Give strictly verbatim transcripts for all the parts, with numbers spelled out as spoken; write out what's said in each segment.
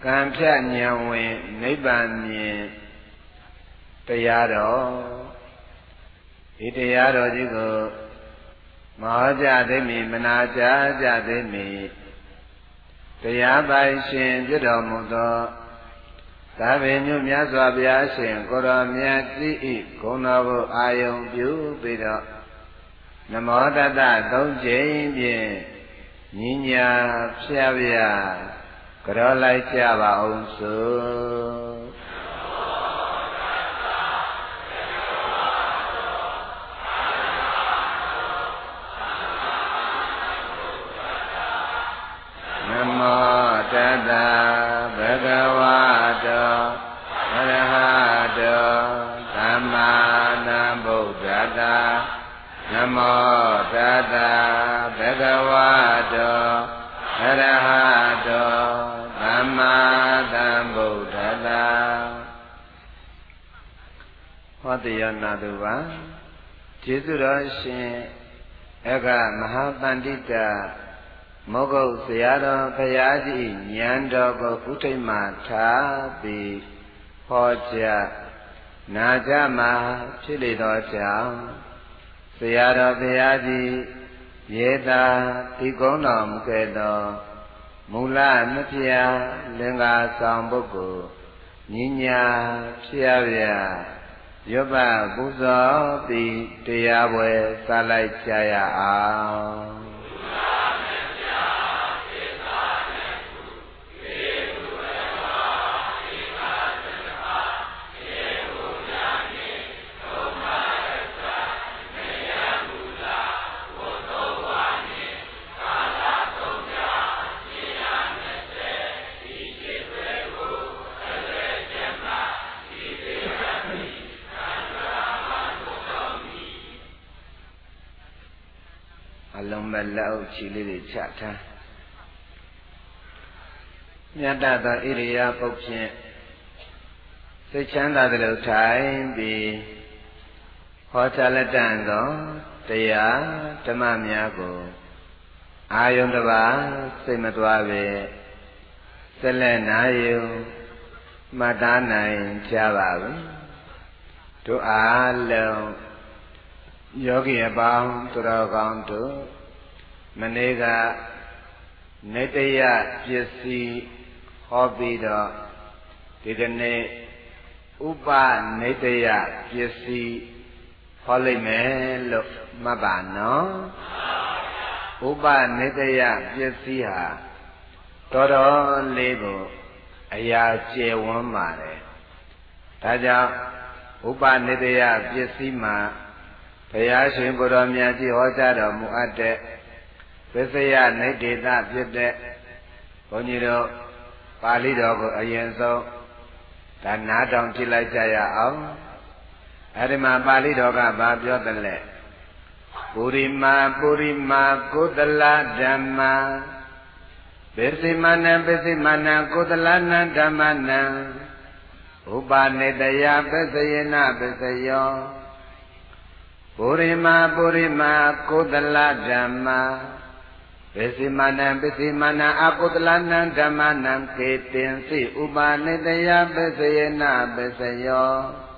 ကံဖြတ်ဉာဏ်ဝင်နိဗ္ဗာန်မြင်တရားတော်ဒီတရားတော်ကြီးကိုမဟောကြားသိမည်မနာကြားကြသိမည်တရားပိုင်ရှင်ပြတော်မူသောသာဝေညုမြတ်စွာဘုရားရှင်ကိုရောမြတ်ကြီးဤဂုဏတော်ကိုအာယုံပြုပြီးတော့နမောတတ္တသုံးကြိမ်ဖြင့်ညီညာဖြားဖြားကြောလိုက်ကြပါအောင်စို့နမောတတ္တဘဂဝတောအရဟတောသမ္မာသမ္ဗုဒ္ဓတ္တနမောတတ္တဘဂဝတောအရဟတောသမ္မာသမ္ဗုဒ္ဓတ္တဟောတရားနာသူပါကျေးဇူးတော်ရှင်အကမဟာပန္တိတမောဂုတ်ဆရာတော်ဘုရားကြီးဉာဏ်တော်ကိုဥထိတ်မှထားပြီးဟောကြားနာကြမှာဖြစ်လေသောကြောင့်ဆရာတော်ဘုရားကြီးရေသာဒီကုန်းတော်မူခဲ့သောမူလမဖျားလင်္ကာဆောင်ပုဂ္ဂိုလ်ညီညာဖျားပြရွတ်ပပူဇော်ပြီးတရားပွဲစလိုက်ကြရအောင်လက်အုပ်ချီလေးတွေချထားမြတ်သောဣရိယာပုတ်ဖြင့်စိတ်ချမ်းသာသလိုထိုင်ပြီးဟောကြားလက်တန်သောတရားဓမ္မများကိုအာယုန်တစ်ပါးစိတ်မသွားပဲဆက်လက်နာယူမှတ်သားနိုင်ကြပါဘူးတို့အားလုံးယောဂီအပေါင်းသူတော်ကောင်းတို့မနေ့ကနေတယပစ္စည်းဟောပြီးတော့ဒီကနေ့ဥပနေတယပစ္စည်းဟောလိုက်မယ်လို့မှတ်ပါနော်ဥပနေတယပစ္စည်းဟာတော်တော်လေးကိုအရာကျေဝန်းပါတယ်ဒါကြောင့်ဥပနေတယပစ္စည်းမှာဘုရားရှင်ကိုယ်တော်မြတ်ကြီးဟောကြားတော်မူအပ်တဲ့ပစ္စယနိဒေသဖြစ်တဲ့ဘုန်းကြီးတို့ပါဠိတော်ကိုအရင်ဆုံးဒါနားထောင်ကြည့်လိုက်ကြရအောင်အဲဒီမှာပါဠိတော်ကဘာပြောသလဲပုရိမာပုရိမာကုသလဓမ္မာပစ္စည်းမနံပစ္စည်းမနံကုသလနံဓမ္မနံဥပနိတယပစ္စယေနပစ္စယောပုရိမာပုရိမာကုသလဓမ္မာပစ္စည်းမနံပစ္စည်းမနံအကုသလနံဓမ္မနံကေတင်စီဥပနိတယပစ္စယေနပစ္စယော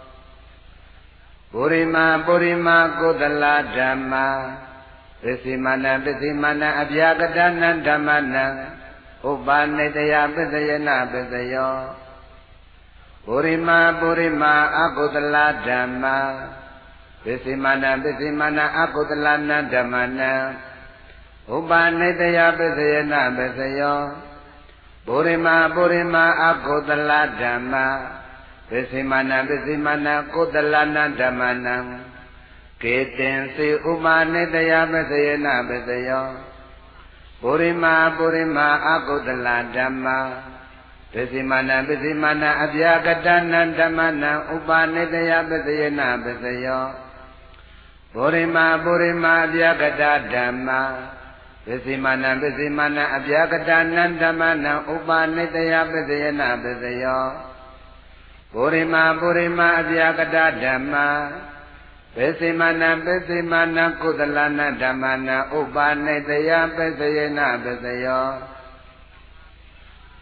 ပုရိမာပုရိမာကုသလဓမ္မာပစ္စည်းမနံပစ္စည်းမနံအဗျာကတနံဓမ္မနံဥပနိတယပစ္စယေနပစ္စယောပုရိမာပုရိမာအကုသလဓမ္မာပစ္စည်းမနံပစ္စည်းမနံအကုသလနံဓမ္မနံဥပနိတယပစ္စယေနပစ္စယောပုရိမာပုရိမာအကုသလဓမ္မာပစ္စည်းမနံပစ္စည်းမနံကုသလနံဓမ္မနံကေတင်စီဥပနိတယပစ္စယေနပစ္စယောပုရိမာပုရိမာအကုသလဓမ္မာပစ္စည်းမနံပစ္စည်းမနံအဗျာကတနံဓမ္မနံဥပနိတယပစ္စယေနပစ္စယောပုရိမာပုရိမာအဗျာကတဓမ္မာပစ္စည်းမနံပစ္စည်းမနံအဗျာကတနံဓမ္မနံဥပနိတယပစ္စယေနပစ္စယောပုရိမာပုရိမာအဗျာကတဓမ္မာပစ္စည်းမနံပစ္စည်းမနံကုသလနံဓမ္မနံဥပနိတယပစ္စယေနပစ္စယောပ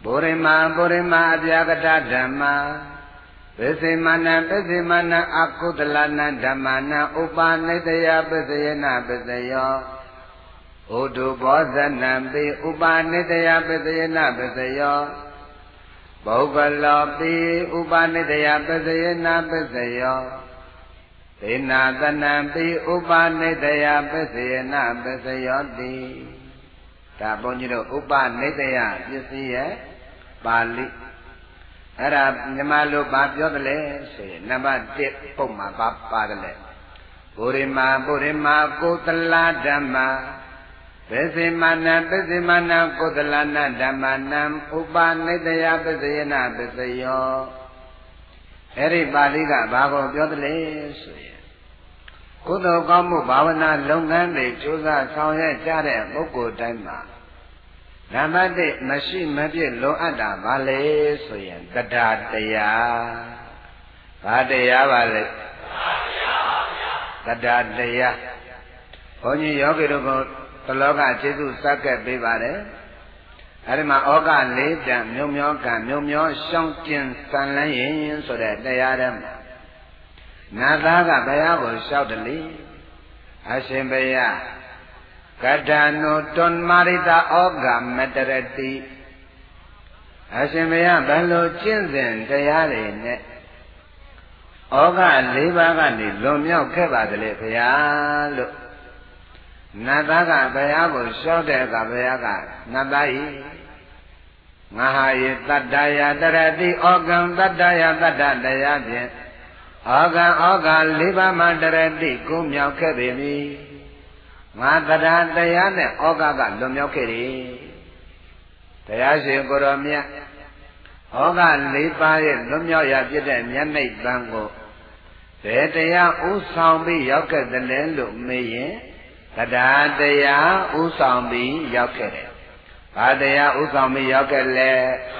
ပုရိမာပုရိမာအပြာကတဓမ္မာပစ္စေမနံပစ္စေမနံအကုသလနံဓမ္မနံဥပနိတယပစ္စယနာပစ္စယောဩတုဘောဇနံပိဥပနိတယပစ္စယနာပစ္စယောပုဂ္ဂလောပိဥပနိတယပစ္စယနာပစ္စယောသေနာသနံပိဥပနိတယပစ္စယနာပစ္စယောတိဒါဘုန်းကြီးတို့ဥပနိတယပစ္စည်းရဲ့ပါဠိအဲ့ဒါမြန်မာလိုဘာပြောတယ်လဲဆိုရင်နံပါတ်တစ်ပုံမှာဘာပါတယ်လဲပုရိမာပုရိမာကိုသလဓမ္မာပစ္စေမနံပစ္စေမနံကိုသလနဓမ္မနံဥပနိတယပစ္စယနာပစ္စယောအဲ့ဒီပါဠိကဘာကိုပြောတယ်လဲဆိုရင်ကုသိုလ်ကောင်းမှုဘာဝနာလုပ်ငန်းတွေကြိုးစားဆောင်ရွက်ကြတဲ့ပုဂ္ဂိုလ်တိုင်းမှာနံပါတ်တစ်မရှိမဖြစ်လိုအပ်တာဘာလဲဆိုရင်တတ္တတရားဘာတရားပါလဲတတ္တတရားဘုန်းကြီးယောဂီတို့ကတလောကကျေးဇူးစက္ကပ်ပေးပါတယ်အဲဒီမှာဩဃလေးတန်မြုံမျောကံမြုံမျောရှောင်းကျင်စံလန်းရင်ဆိုတဲ့တရားထဲမှာနာသားကဘုရားကိုလျှောက်တယ်လေအရှင်ဘုရားကတ္တနုတွန်မာရိတာဩဃမတရတိအရှင်ဘုရားဘယ်လိုကျင့်စဉ်တရားတွေနဲ့ဩဃလေးပါးကနေလွန်မြောက်ခဲ့ပါသလဲဘုရားလို့နတ်သားကဘုရားကိုလျှောက်တဲ့အခါဘုရားကနတ်သားဤငါဟာယတတ္တယတရတိဩဃံတတ္တယတတ္တတရားဖြင့်ဩဃံဩဃလေးပါးမှတရတိကိုမြောက်ခဲ့ပေမည်ငါတရားတရားနဲ့ဩဃကလွန်မြောက်ခဲ့တယ်တရားရှင်ကိုရောမြတ်ဩဃလေးပါးရဲ့လွန်မြောက်ရာဖြစ်တဲ့မျက်နှိပ်ပန်းကိုဘယ်တရားဥဆောင်ပြီးရောက်ခဲ့တယ်လဲလို့မေးရင်တရားတရားဥဆောင်ပြီးရောက်ခဲ့တယ်ဘာတရားဥဆောင်ပြီးရောက်ခဲ့လဲ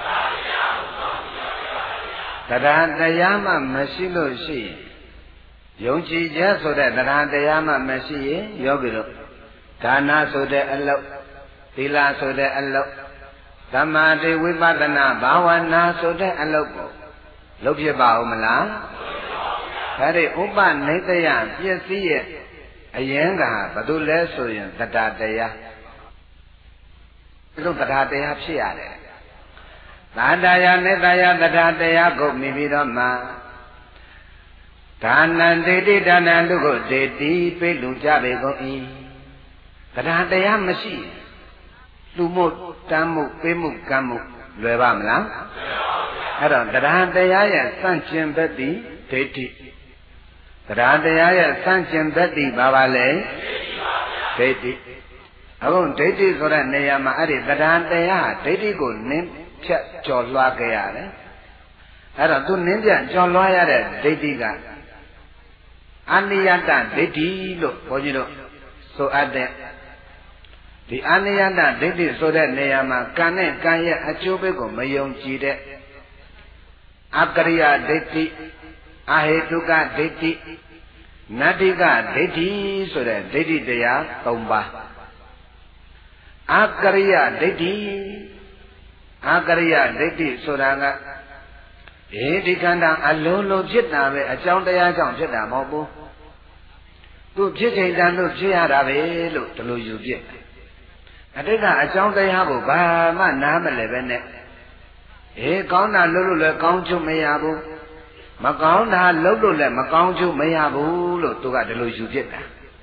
တရားတရားမှမရှိလို့ရှိရင်ယုံကြည်ချက်ဆိုတဲ့တရားတရားမှမရှိရင်ယောဂီတို့ဒါနဆိုတဲ့အလုပ်သီလဆိုတဲ့အလုပ်သမာဓိဝိပဿနာဘာဝနာဆိုတဲ့အလုပ်ကိုလုပ်ဖြစ်ပါဦးမလားအဲဒီဥပနိတယပစ္စည်းရဲ့အရင်ကဘာလို့လဲဆိုရင်တရားတရားဒီလိုတရားတရားဖြစ်ရတယ်သာတရားနဲ့တရားတရားတရားကိုမြင်ပြီးတော့မှဒါနံဒေတိဒါနံလူကိုဒေတိပြေလူကြပေကုန်၏တရားတရားမရှိလူမှုတမ်းမှုပေးမှုကမ်းမှုလွယ်ပါမလားအဲ့တော့တရားတရားရဲ့စန့်ကျင်ဘက်တိဒိဋ္ဌိတရားတရားရဲ့စန့်ကျင်ဘက်တိဘာပါလဲဒိဋ္ဌိအခုဒိဋ္ဌိဆိုတဲ့နေရာမှာအဲ့ဒီတရားတရားဒိဋ္ဌိကိုနင်းဖြတ်ကျော်လွှားခဲ့ရတယ်အဲ့တော့သူနင်းပြကျော်လွှားရတဲ့ဒိဋ္ဌိကအနိယတဒိဋ္ဌိလို့ဘုန်းကြီးတို့ဆိုအပ်တဲ့ဒီအနိယတဒိဋ္ဌိဆိုတဲ့နေရာမှာကံနဲ့ကံရဲ့အကျိုးပေးကိုမယုံကြည်တဲ့အကရိယဒိဋ္ဌိအဟေတုကဒိဋ္ဌိနတ္တိကဒိဋ္ဌိဆိုတဲ့ဒိဋ္ဌိတရား၃ပါးအကရိယဒိဋ္ဌိအကရိယဒိဋ္ဌိဆိုတာကအေဒီခန္ဓာအလုံးလုံးဖြစ်တာပဲအကြောင်းတရားကြောင့်ဖြစ်တာမဟုတ်ဘူးသူဖြစ်ချိန်တန်လို့ဖြစ်ရတာပဲလို့ဒီလိုယူပြစ်အတိတ်ကအကြောင်းတရားကိုဘာမှနားမလဲပဲနဲ့အေးကောင်းတာလုပ်လို့လည်းကောင်းချုပ်မရဘူးမကောင်းတာလုပ်လို့လည်းမကောင်းချုပ်မရဘူးလို့သူကဒီလိုယူပြစ်တာ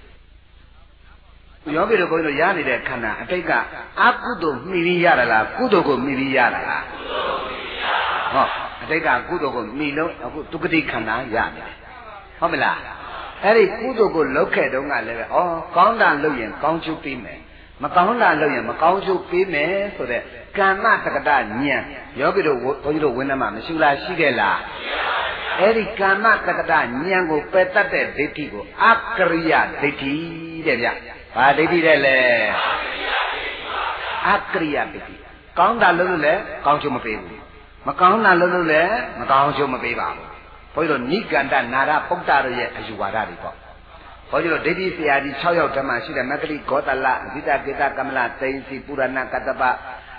ယောဂီတို့ဘုန်းကြီးတို့ရနေတဲ့ခန္ဓာအတိတ်ကအကုသိုလ်မှီပြီးရတာလားကုသိုလ်ကိုမှီပြီးရတာလားဟောအတိတ်ကကုသိုလ်ကိုမှီလို့အခုဒုက္ခတိခန္ဓာရနေတယ်ဟုတ်မလားအဲ့ဒီကုသိုလ်ကိုလုပ်ခဲ့တုန်းကလည်းပဲဩကောင်းတာလုပ်ရင်ကောင်းချုပ်ပြီးမယ်မကောင်းတာလုပ်ရင်မကောင်းချုပ်ပြီးမယ်ဆိုတဲ့ကမ္မတက္ကတဉာဏ်ယောဂီတို့ဘုန်းကြီးတို့ဝိနည်းမှာမရှိလားရှိခဲ့လားအဲ့ဒီကမ္မတက္ကတဉာဏ်ကိုပယ်တတ်တဲ့ဒိဋ္ဌိကိုအကရိယဒိဋ္ဌိတဲ့ဗျဘာဒိဋ္ဌိတဲ့လဲအကရိယဒိဋ္ဌိကောင်းတာလုပ်လို့လည်းကောင်းချုပ်မပေးဘူးမကောင်းတာလုပ်လို့လည်းမကောင်းချုပ်မပေးပါဘူးဘုန်းကြီးတို့နိကန္တနာရပုတ္တရရဲ့အယူဝါဒတွေပေါ့ဘုန်းကြီးတို့ဒိဋ္ဌိဆရာကြီး၆ယောက်တည်းမှာရှိတဲ့မက္ကလိဂေါတလအဇိတကေတကမလသိဉ္စီပုရဏကတ္တပ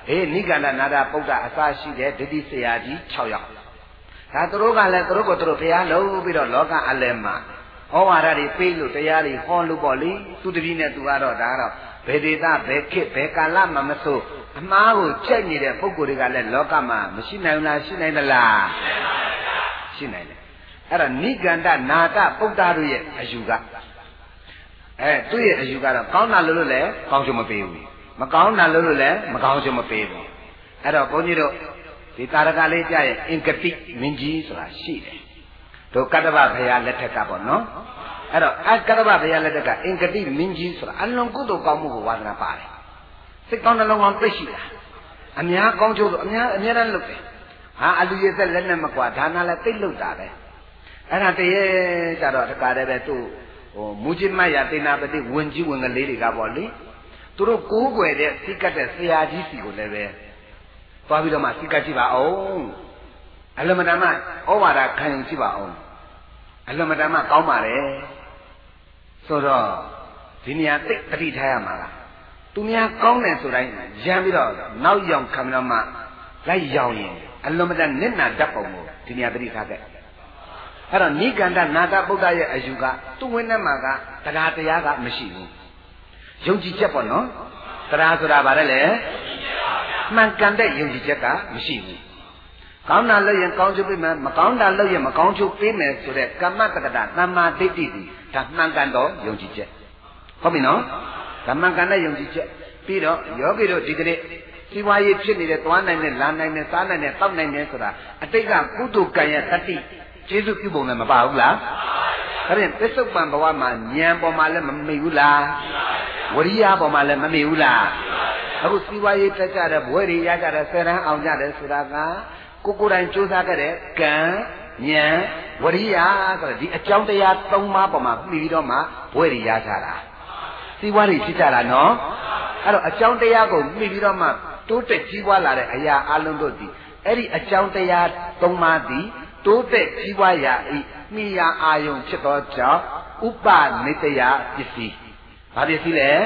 အေးနိကန္ဒနာဒပုဒ္ဒအစာရှိတဲ့ဒိဋ္ဌိဆရာကြီး၆ယောက်ဒါသူတို့ကလည်းသူတို့ကိုသူတို့ဘုရားလုံးပြီးတော့လောကအလယ်မှာဩဝါဒတွေပေးလို့တရားတွေဟောလို့ပေါ့လေသူတပည့်နဲ့သူကတော့ဒါကတော့ဘယ်ဒေသဘယ်ခေတ်ဘယ်ကာလမှမဆိုအမှားကိုချက်နေတဲ့ပုဂ္ဂိုလ်တွေကလည်းလောကမှာမရှိနိုင်လားရှိနိုင်သလားရှိနိုင်တယ်အဲ့တော့နိကန္ဒနာဒပုဒ္ဒတို့ရဲ့အယူကအဲသူ့ရဲ့အယူကတော့ကောင်းတာလို့လို့လည်းကောင်းချင်မပေးဘူးမကောင်းတာလို့လို့လည်းမကောင်းချင်မပေးဘူးအဲ့တော့ဘုန်းကြီးတို့ဒီတာရကလေးကြရဲ့အင်္ဂတိမင်းကြီးဆိုတာရှိတယ်တို့ကတ္တဗဘုရားလက်ထက်ကပေါ့နော်အဲ့တော့အကတ္တဗဘုရားလက်ထက်ကအင်္ဂတိမင်းကြီးဆိုတာအလွန်ကုသိုလ်ကောင်းမှုကိုဝါသနာပါတယ်စိတ်ကောင်းနှလုံးကောင်းသိရှိတာအများကောင်းကျိုးဆိုအများအများတန်းလုပ်တယ်ဟာအလူရည်သက်လက်နဲ့မကွာဒါနလည်းသိလုပ်တာပဲအဲ့ဒါတည်းရဲ့ကြတော့တကားတည်းပဲသူ့ဟိုမူจิตမယတေနာပတိဝင်ကြီးဝင်ကလေးတွေကပေါ့လေသူတို့ကိုးကွယ်တဲ့စိတ်ကတ်တဲ့ဆရာကြီးစီကိုလည်းပဲသွားပြီးတော့မှစိတ်ကတ်ကြည့်ပါအောင်အလမတမဩဝါဒခံယူကြည့်ပါအောင်အလမတမကောင်းပါတယ်ဆိုတော့ဒီနေရာသိပတိထားရမှာလားသူများကောင်းတယ်ဆိုတိုင်းရမ်းပြီးတော့နောက်ရောက်ခံပြီးတော့မှလိုက်ရောက်ရင်အလမတနစ်နာတတ်ပုံကိုဒီနေရာပတိထားခဲ့အဲ့တော့နိကန္ဒနာဒပုဒ္ဒရဲ့အယူကသူ့ဝိနည်းမှာကတရားတရားကမရှိဘူးယုံကြည်ချက်ပေါ့နော်တရားဆိုတာဗါတယ်လေမှန်ကန်တဲ့ယုံကြည်ချက်ကမရှိဘူးကောင်းတာလုပ်ရင်ကောင်းချုပ်ပေးမယ်မကောင်းတာလုပ်ရင်မကောင်းချုပ်ပေးမယ်ဆိုတဲ့ကမ္မတက္ကတာသမ္မာဒိဋ္ဌိဒီဒါမှန်ကန်တော့ယုံကြည်ချက်ဟုတ်ပြီနော်ဒါမှန်ကန်တဲ့ယုံကြည်ချက်ပြီးတော့ယောဂီတို့ဒီကနေ့စီဝါရေးဖြစ်နေတဲ့သွားနိုင်တဲ့လာနိုင်တဲ့စားနိုင်တဲ့တောက်နိုင်တဲ့ဆိုတာအတိတ်ကကုသိုလ်ကံရဲ့တတိကျေးဇူးပြုပုံနဲ့မပါဘူးလားဒါဖြင့်ပစ္စုပန်ဘဝမှာဉာဏ်ပေါ်မှာလည်းမမေ့ဘူးလားဝရိယပေါ်မှာလည်းမမေ့ဘူးလားအခုစီဝါရေးတက်ကြတဲ့ဘွဲတွေရကြတဲ့ဆယ်တန်းအောင်ကြတယ်ဆိုတာကကိုကိုယ်တိုင်ကြိုးစားခဲ့တဲ့ကံဉာဏ်ဝရိယဆိုတဲ့ဒီအကြောင်းတရားသုံးပါးပေါ်မှာပြီးပြီးတော့မှဘွဲတွေရကြတာစီဝါတွေဖြစ်ကြတာနော်အဲ့တော့အကြောင်းတရားကိုပြီးပြီးတော့မှတိုးတက်ကြီးပွားလာတဲ့အရာအလုံးတို့ဒီအဲ့ဒီအကြောင်းတရားသုံးပါးဒီတိုးတက်ကြီးပွားရာဤမိယာအာယုံဖြစ်သောကြောင့်ဥပနိတယပစ္စည်းဘာပစ္စည်းလဲ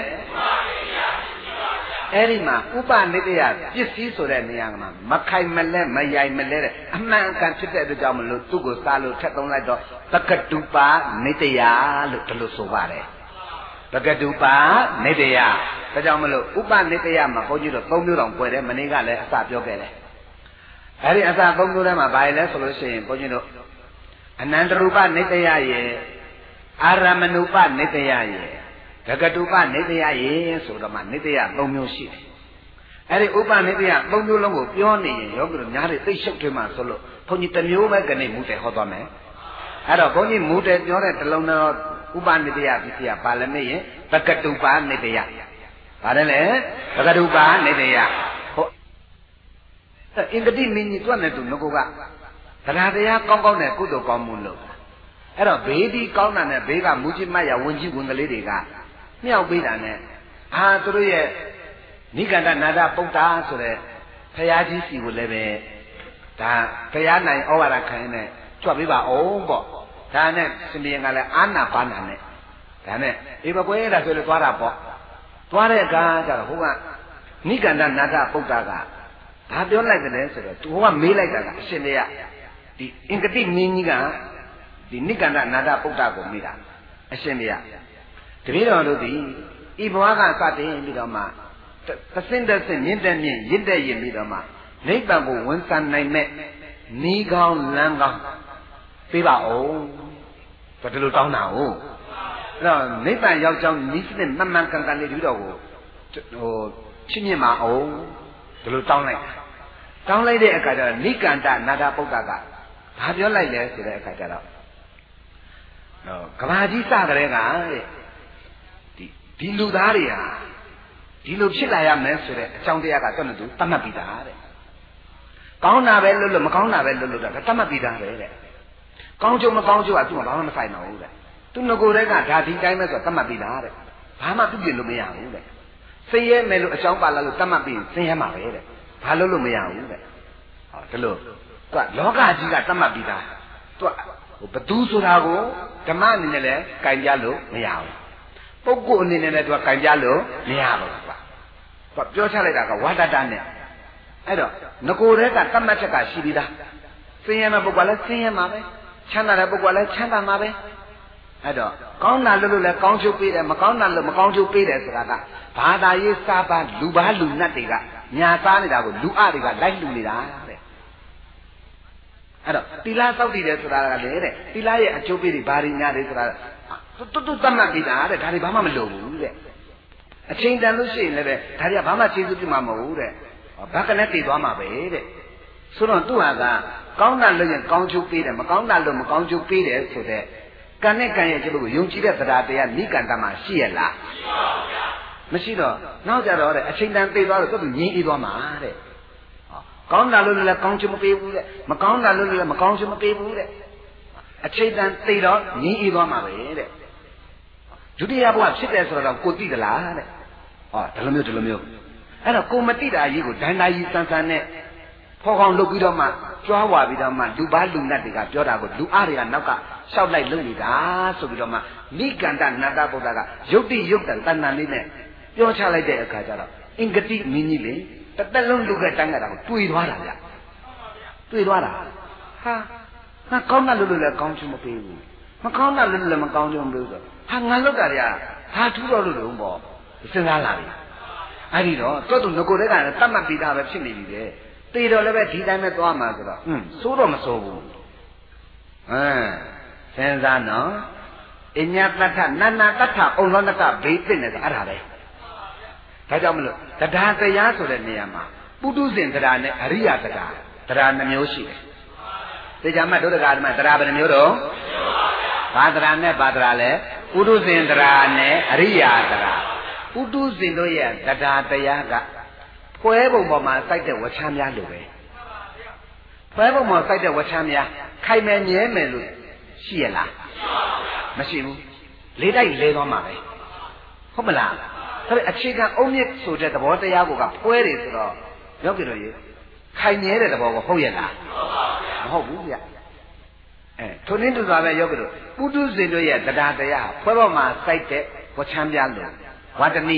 အဲ့ဒီမှာဥပနိတယပစ္စည်းဆိုတဲ့နေရာမှာမခိုင်မလဲမယိုင်မလဲတဲ့အမှန်အကန်ဖြစ်တဲ့အတွက်ကြောင့်မလို့သူ့ကိုစားလို့ထက်သုံးလိုက်တော့တက္ကတုပါနိတယလို့ဒီလိုဆိုပါတယ်တက္ကတုပါနိတယဒါကြောင့်မလို့ဥပနိတယမှာဘုန်းကြီးတို့သုံးမျိုးတောင်ပွဲတယ်မနေ့ကလည်းအစပြောခဲ့တယ်အဲ့ဒီအစသုံးမျိုးထဲမှာဘာလဲဆိုလို့ရှိရင်ဘုန်းကြီးတို့အနန္တရူပနိတယရဲ့အာရမဏုပနိတယရဲ့ဒဂတုပနိတယရဲ့ဆိုတော့မှနိတယသုံးမျိုးရှိတယ်အဲ့ဒီဥပနိတယသုံးမျိုးလုံးကိုပြောနေရင်ယောဂီတို့များတွေသိရှုပ်ထွေးမှဆိုလို့ဘုန်းကြီးတစ်မျိုးပဲကနေမူတယ်ဟောသွားမယ်အဲ့တော့ဘုန်းကြီးမူတယ်ပြောတဲ့တလုံးတော့ဥပနိတယပစ္စည်းကဘာလဲမေးရင်ဒဂတုပနိတယဘာလဲလဲဒဂတုပနိတယဟုတ်အင်္ဂတိမင်းကြီးတွတ်နေသူငကိုကတရားတရားကောင်းကောင်းနဲ့ကုသိုလ်ကောင်းမှုလုပ်အဲ့တော့ဘေးဒီကောင်းတာနဲ့ဘေးကမူจิตမတ်ရဝင်ကြီးဝင်ကလေးတွေကမြောက်ပေးတာနဲ့အာသူတို့ရဲ့နိကန္ဒနာဒပုဒ္ဒါဆိုတဲ့ဖရာကြီးစီကိုလည်းပဲဒါတရားနိုင်ဩဝါဒခံနေကြွပေးပါအောင်ပေါ့ဒါနဲ့ရှင်ဘီရင်ကလည်းအာနာပါနာနဲ့ဒါနဲ့အေးဘကွဲဒါဆိုလို့သွားတာပေါ့သွားတဲ့အခါကျတော့ဟိုကနိကန္ဒနာဒပုဒ္ဒါကဘာပြောလိုက်တယ်ဆိုတော့သူကမေးလိုက်တာကအရှင်လေးကဒီအင်္ဂတိမင်းကြီးကဒီနိကန္ဒနာဒပုဒ္ဒါကိုမေးတာအရှင်လေးကတပည့်တော်တို့ဒီဤဘဝကစတင်ပြီးတော့မှသစင်းတဆင်းမြင့်တဲ့မြင့်ရင့်တဲ့ရင့်ပြီးတော့မှနိဗ္ဗာန်ကိုဝန်ဆံနိုင်မဲ့နီးကောင်းလမ်းကောင်းပေးပါဦးဆိုဒီလိုတောင်းတာဟုတ်အဲ့တော့နိဗ္ဗာန်ရောက်ကြောင်းနီးစနစ်မှန်မှန်ကန်ကန်လေးတပည့်တော်ကိုဟိုချစ်မြင့်ပါအောင်ဒီလိုတောင်းလိုက်တောင်းလိုက်တဲ့အခါကျတော့နိကန္ဒနာဒပုဒ္ဒါကဘာပြောလိုက်လဲဆိုတဲ့အခါကျတော့ဟောကဘာကြီးစကြတဲ့ကတဲ့ဒီဒီလူသားတွေဟာဒီလိုဖြစ်လာရမယ်ဆိုတဲ့အကြောင်းတရားကတွတ်နေသူတတ်မှတ်ပြီးသားတဲ့ကောင်းတာပဲလို့လို့မကောင်းတာပဲလို့လို့တာတတ်မှတ်ပြီးသားပဲတဲ့ကောင်းကျိုးမကောင်းကျိုးကသူ့မှာဘာမှမဆိုင်တော့ဘူးတဲ့သူငကိုယ်တည်းကဒါဒီတိုင်းပဲဆိုတတ်မှတ်ပြီးသားတဲ့ဘာမှပြုပြလို့မရဘူးတဲ့ဆင်းရဲမယ်လို့အကြောင်းပါလာလို့တတ်မှတ်ပြီးဆင်းရဲမှာပဲတဲ့ဘာလို့လို့မရဘူးတဲ့ဟောဒီလိုသူကလောကကြီးကတတ်မှတ်ပြီးသားသူကဟိုဘသူဆိုတာကိုဓမ္မအနေနဲ့လည်းကင်ပြလို့မရဘူးပုဂ္ဂိုလ်အနေနဲ့လည်းသူကကင်ပြလို့မရဘူးကွာသူကပြောချလိုက်တာကဝါဒတနဲ့အဲ့တော့ငကိုယ်တည်းကတတ်မှတ်ချက်ကရှိပြီးသားဆင်းရဲတဲ့ပုဂ္ဂိုလ်လည်းဆင်းရဲမှာပဲချမ်းသာတဲ့ပုဂ္ဂိုလ်လည်းချမ်းသာမှာပဲအဲ့တော့ကောင်းတာလို့လို့လည်းကောင်းချုပ်ပေးတယ်မကောင်းတာလို့မကောင်းချုပ်ပေးတယ်ဆိုတာကဘာသာရေးစားပါလူပါလူနတ်တွေကညာစားနေတာကိုလူအတွေကလိုက်လူနေတာတဲ့အဲ့တော့တိလာစောက်တည်တယ်ဆိုတာကလည်းတဲ့တိလာရဲ့အကျိုးပေးတွေဘာတွေညာတွေဆိုတာတူတူတတ်မှတ်ပြီးတာတဲ့ဒါတွေဘာမှမလုပ်ဘူးတဲ့အချိန်တန်လို့ရှိရင်လည်းဒါတွေကဘာမှကျေးဇူးပြုမှာမဟုတ်တဲ့ဘာကနဲ့တည်သွားမှာပဲတဲ့ဆိုတော့သူ့ဟာကကောင်းတာလို့ရင်ကောင်းကျိုးပေးတယ်မကောင်းတာလို့မကောင်းကျိုးပေးတယ်ဆိုတဲ့ကံနဲ့ကံရဲ့ကျိုးကိုယုံကြည်တဲ့တရားတရားနိကန္တမှာရှိရလားမရှိပါဘူးဗျာမရှိတော့နောက်ကြတော့တဲ့အချိန်တန်တည်သွားတော့သူငြင်းအေးသွားမှာတဲ့ကောင်းတာလို့လည်းကောင်းကျိုးမပေးဘူးတဲ့မကောင်းတာလို့လည်းမကောင်းကျိုးမပေးဘူးတဲ့အချိန်တန်တည်တော့ငြင်းအေးသွားမှာပဲတဲ့ဒုတိယဘဝဖြစ်တယ်ဆိုတော့ကိုသိသလားတဲ့ဟောဒီလိုမျိုးဒီလိုမျိုးအဲ့တော့ကိုမသိတာကြီးကိုဒန္တာကြီးစံစံနဲ့ဖော်ကောင်းလုပ်ပြီးတော့မှကြွားဝါပြီးတော့မှလူပါလူနတ်တွေကပြောတာကိုလူအားတွေကနောက်ကရှောက်လိုက်လုပ်နေတာဆိုပြီးတော့မှနိကန္တနန္ဒဗုဒ္ဓကယုတ်တိယုတ်တန်တဏ္ဍာလေးနဲ့ပြောချလိုက်တဲ့အခါကျတော့အင်္ဂတိမင်းကြီးလေတစ်သက်လုံးလူကတန်းကြတာကိုတွေ့သွားတာဗျတွေ့သွားတာဟာငါကောင်းတာလို့လို့လည်းကောင်းချင်မပေးဘူးမကောင်းတာလို့လည်းမကောင်းချင်မပေးဘူးဆိုဟာငါလောက်တာတွေကဟာထူးတော်လို့လို့ပေါ့စဉ်းစားလာပြီအဲ့ဒီတော့တော်တော်ငကိုတဲ့ကလည်းတတ်မှတ်ပြီးသားပဲဖြစ်နေပြီလေတေတော်လည်းပဲဒီတိုင်းပဲသွားမှာဆိုတော့ဟွန်းစိုးတော့မစိုးဘူးဟမ်စဉ်းစားနော်အညတတ္ထနာနာတတ္ထအုံလောနကဘေးသိနေတယ်အဲ့ဒါပဲဒါကြောင့်မလို့တရားတရားဆိုတဲ့နေရာမှာပုထုဇဉ်တရားနဲ့အရိယတရားတရားနှမျိုးရှိတယ်တေချာမှတ်ဒုဒကာဓမ္မတရားဘယ်နှမျိုးတော့ဘာတရားနဲ့ဘာတရားလဲပုထုဇဉ်တရားနဲ့အရိယတရားပုထုဇဉ်တို့ရဲ့တရားတရားကဖွဲပုံပေါ်မှာစိုက်တဲ့ဝချမ်းများလို့ပဲဖွဲပုံပေါ်စိုက်တဲ့ဝချမ်းများခိုင်မယ်မြဲမယ်လို့ရှိရလားမရှိဘူးလေးတိုက်လဲသွားမှာပဲဟုတ်မလားဒါပေမဲ့အခြေခံအုံမြင့်ဆိုတဲ့သဘောတရားကိုကဖွဲတယ်ဆိုတော့ရောက်ပြီလို့ရေခိုင်မြဲတဲ့သဘောကိုဟုတ်ရလားမဟုတ်ဘူးဗျအဲထိုနည်းတူစွာပဲရောက်ပြီလို့ပုထုဇဉ်တို့ရဲ့တရားတရားဖွဲပေါ်မှာစိုက်တဲ့ဝချမ်းများလို့ဝတ္တနိ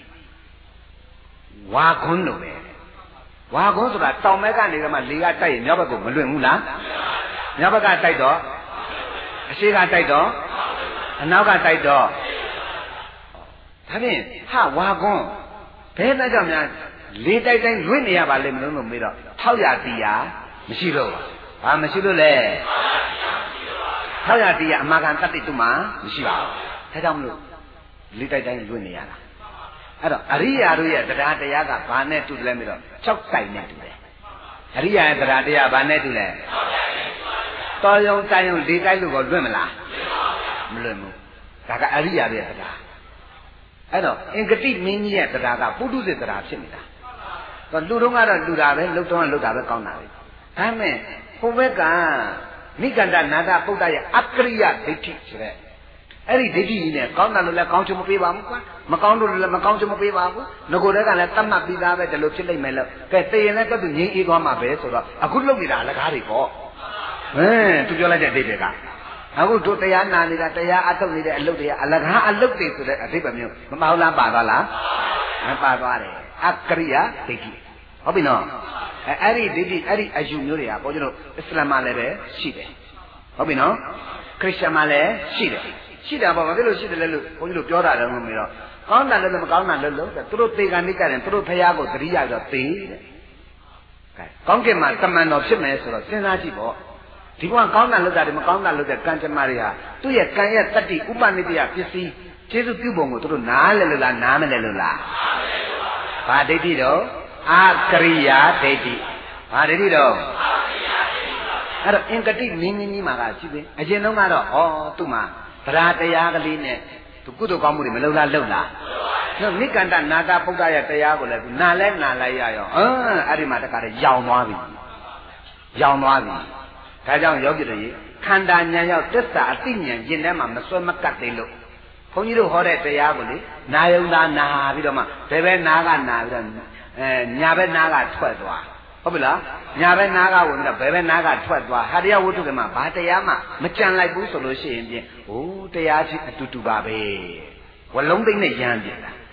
ဝါခွန်းလို့ပဲဝါခွန်းဆိုတာတောင်ဘက်ကနေကမှလေကတိုက်ရင်မြောက်ဘက်ကိုမလွင့်ဘူးလားမြောက်ဘက်ကတိုက်တော့အရှိကတိုက်တော့အနောက်ကတိုက်တော့ဒါဖြင့်ဟာဝါခွန်းဘယ်နဲ့ကြောင့်များလေတိုက်တိုင်းလွင့်နေရပါလိမ့်မလို့လို့မေးတော့ထောက်ရတီးရမရှိတော့ဘာမရှိလို့လဲထောက်ရတီးရအမာခံတတ္တိတုမှာမရှိပါဘူးဒါကြောင့်မလို့လေတိုက်တိုင်းလွင့်နေရတာအဲ့တော့အရိယာတို့ရဲ့တရားတရားကဘာနဲ့တူတယ်လဲမလို့၆တိုင်နဲ့တူတယ်အရိယာရဲ့တရားတရားဘာနဲ့တူလဲတော်ရုံတိုင်ရုံလေးတိုက်လို့ကိုလွတ်မလားမလွတ်ဘူးဒါကအရိယာရဲ့တရားအဲ့တော့အင်္ဂတိမင်းကြီးရဲ့တရားကပုထုဇဉ်တရားဖြစ်နေတာတော့လူတော့ကတော့လူတာပဲလှုပ်တော့လှုပ်တာပဲကောင်းတာပဲဒါမဲ့ဟိုဘက်ကနိကန္တနာတပုဒ္ဒရဲ့အကရိယဒိဋ္ဌိဆိုတဲ့အဲ့ဒီဒိဋ္ဌိကြီးနဲ့ကောင်းတယ်လို့လည်းကောင်းချမပေးပါဘူးကွာမကောင်းလို့လည်းမကောင်းချမပေးပါဘူးငကိုယ်တည်းကလည်းတတ်မှတ်ပြီးသားပဲဒီလိုဖြစ်လိမ့်မယ်လို့ကဲတည်ရင်လည်းတော့သူငြိမ်းအေးသွားမှာပဲဆိုတော့အခုလုပ်နေတာအလကားတွေပေါ့ဟင်းသူပြောလိုက်တဲ့အဓိပ္ပာယ်ကအခုတို့တရားနာနေတာတရားအထုတ်နေတဲ့အလုပ်တွေကအလကားအလုပ်တွေဆိုတဲ့အဓိပ္ပာယ်မျိုးမမဟုတ်လားပါသွားလားမပါသွားတယ်အကရိယာဒိဋ္ဌိဟုတ်ပြီနော်အဲအဲ့ဒီဒိဋ္ဌိအဲ့ဒီအယူမျိုးတွေကဘုန်းကြီးတို့အစ္စလာမ်မှာလည်းပဲရှိတယ်ဟုတ်ပြီနော်ခရစ်ယာန်မှာလည်းရှိတယ်ရှိတာပေါ့ဘာဖြစ်လို့ရှိတယ်လဲလို့ဘုန်းကြီးတို့ပြောတာတော့မမေးတော့ကောင်းတာလည်းမကောင်းတာလည်းလို့တဲ့သူတို့သေကံနိကတယ်သူတို့ဖရာကိုသတိရတော့သေတဲ့ကဲကောင်းကင်မှာတမန်တော်ဖြစ်မယ်ဆိုတော့စဉ်းစားကြည့်ပေါ့ဒီဘဝကောင်းတာလုပ်တာတွေမကောင်းတာလုပ်တဲ့ကံကြမ္မာတွေဟာသူ့ရဲ့ကံရဲ့တတ္တိဥပနိတ္တယပစ္စည်းကျေစုပြုပုံကိုသူတို့နားလဲလို့လားနားမလဲလို့လားဘာဒိဋ္ဌိတော့အာကရိယာဒိဋ္ဌိဘာဒိဋ္ဌိတော့အဲ့တော့အင်္ဂတိမင်းမင်းကြီးမှာကရှိသေးအရင်တုန်းကတော့ဩသူ့မှာတရားတရားကလေးနဲ့သူကုသိုလ်ကောင်းမှုတွေမလုပ်လားလုပ်လားနော်နိကန္တနာတာပုဒ္ဒရဲ့တရားကိုလည်းနာလဲနာလိုက်ရရောအင်းအဲ့ဒီမှာတခါတည်းရောင်သွားပြီရောင်သွားပြီဒါကြောင့်ယောဂီတို့ရေခန္ဓာဉာဏ်ရောက်သစ္စာအသိဉာဏ်ရင်ထဲမှာမစွဲမကတ်သေးလို့ဘုန်းကြီးတို့ဟောတဲ့တရားကိုလေနာယုံသာနာပြီးတော့မှဘယ်ဘဲနာကနာပြီးတော့အဲညာဘက်နာကထွက်သွားဟုတ်ပြီလားညာဘက်နာကဝင်ပြီးတော့ဘယ်ဘက်နာကထွက်သွားဟာတရားဝတ္ထုကမှာဘာတရားမှမကြံလိုက်ဘူးဆိုလို့ရှိရင်ဖြင့်ဟိုတရားချင်းအတူတူပါပဲဝလုံးသိမ့်နဲ့ရမ်းပြတာ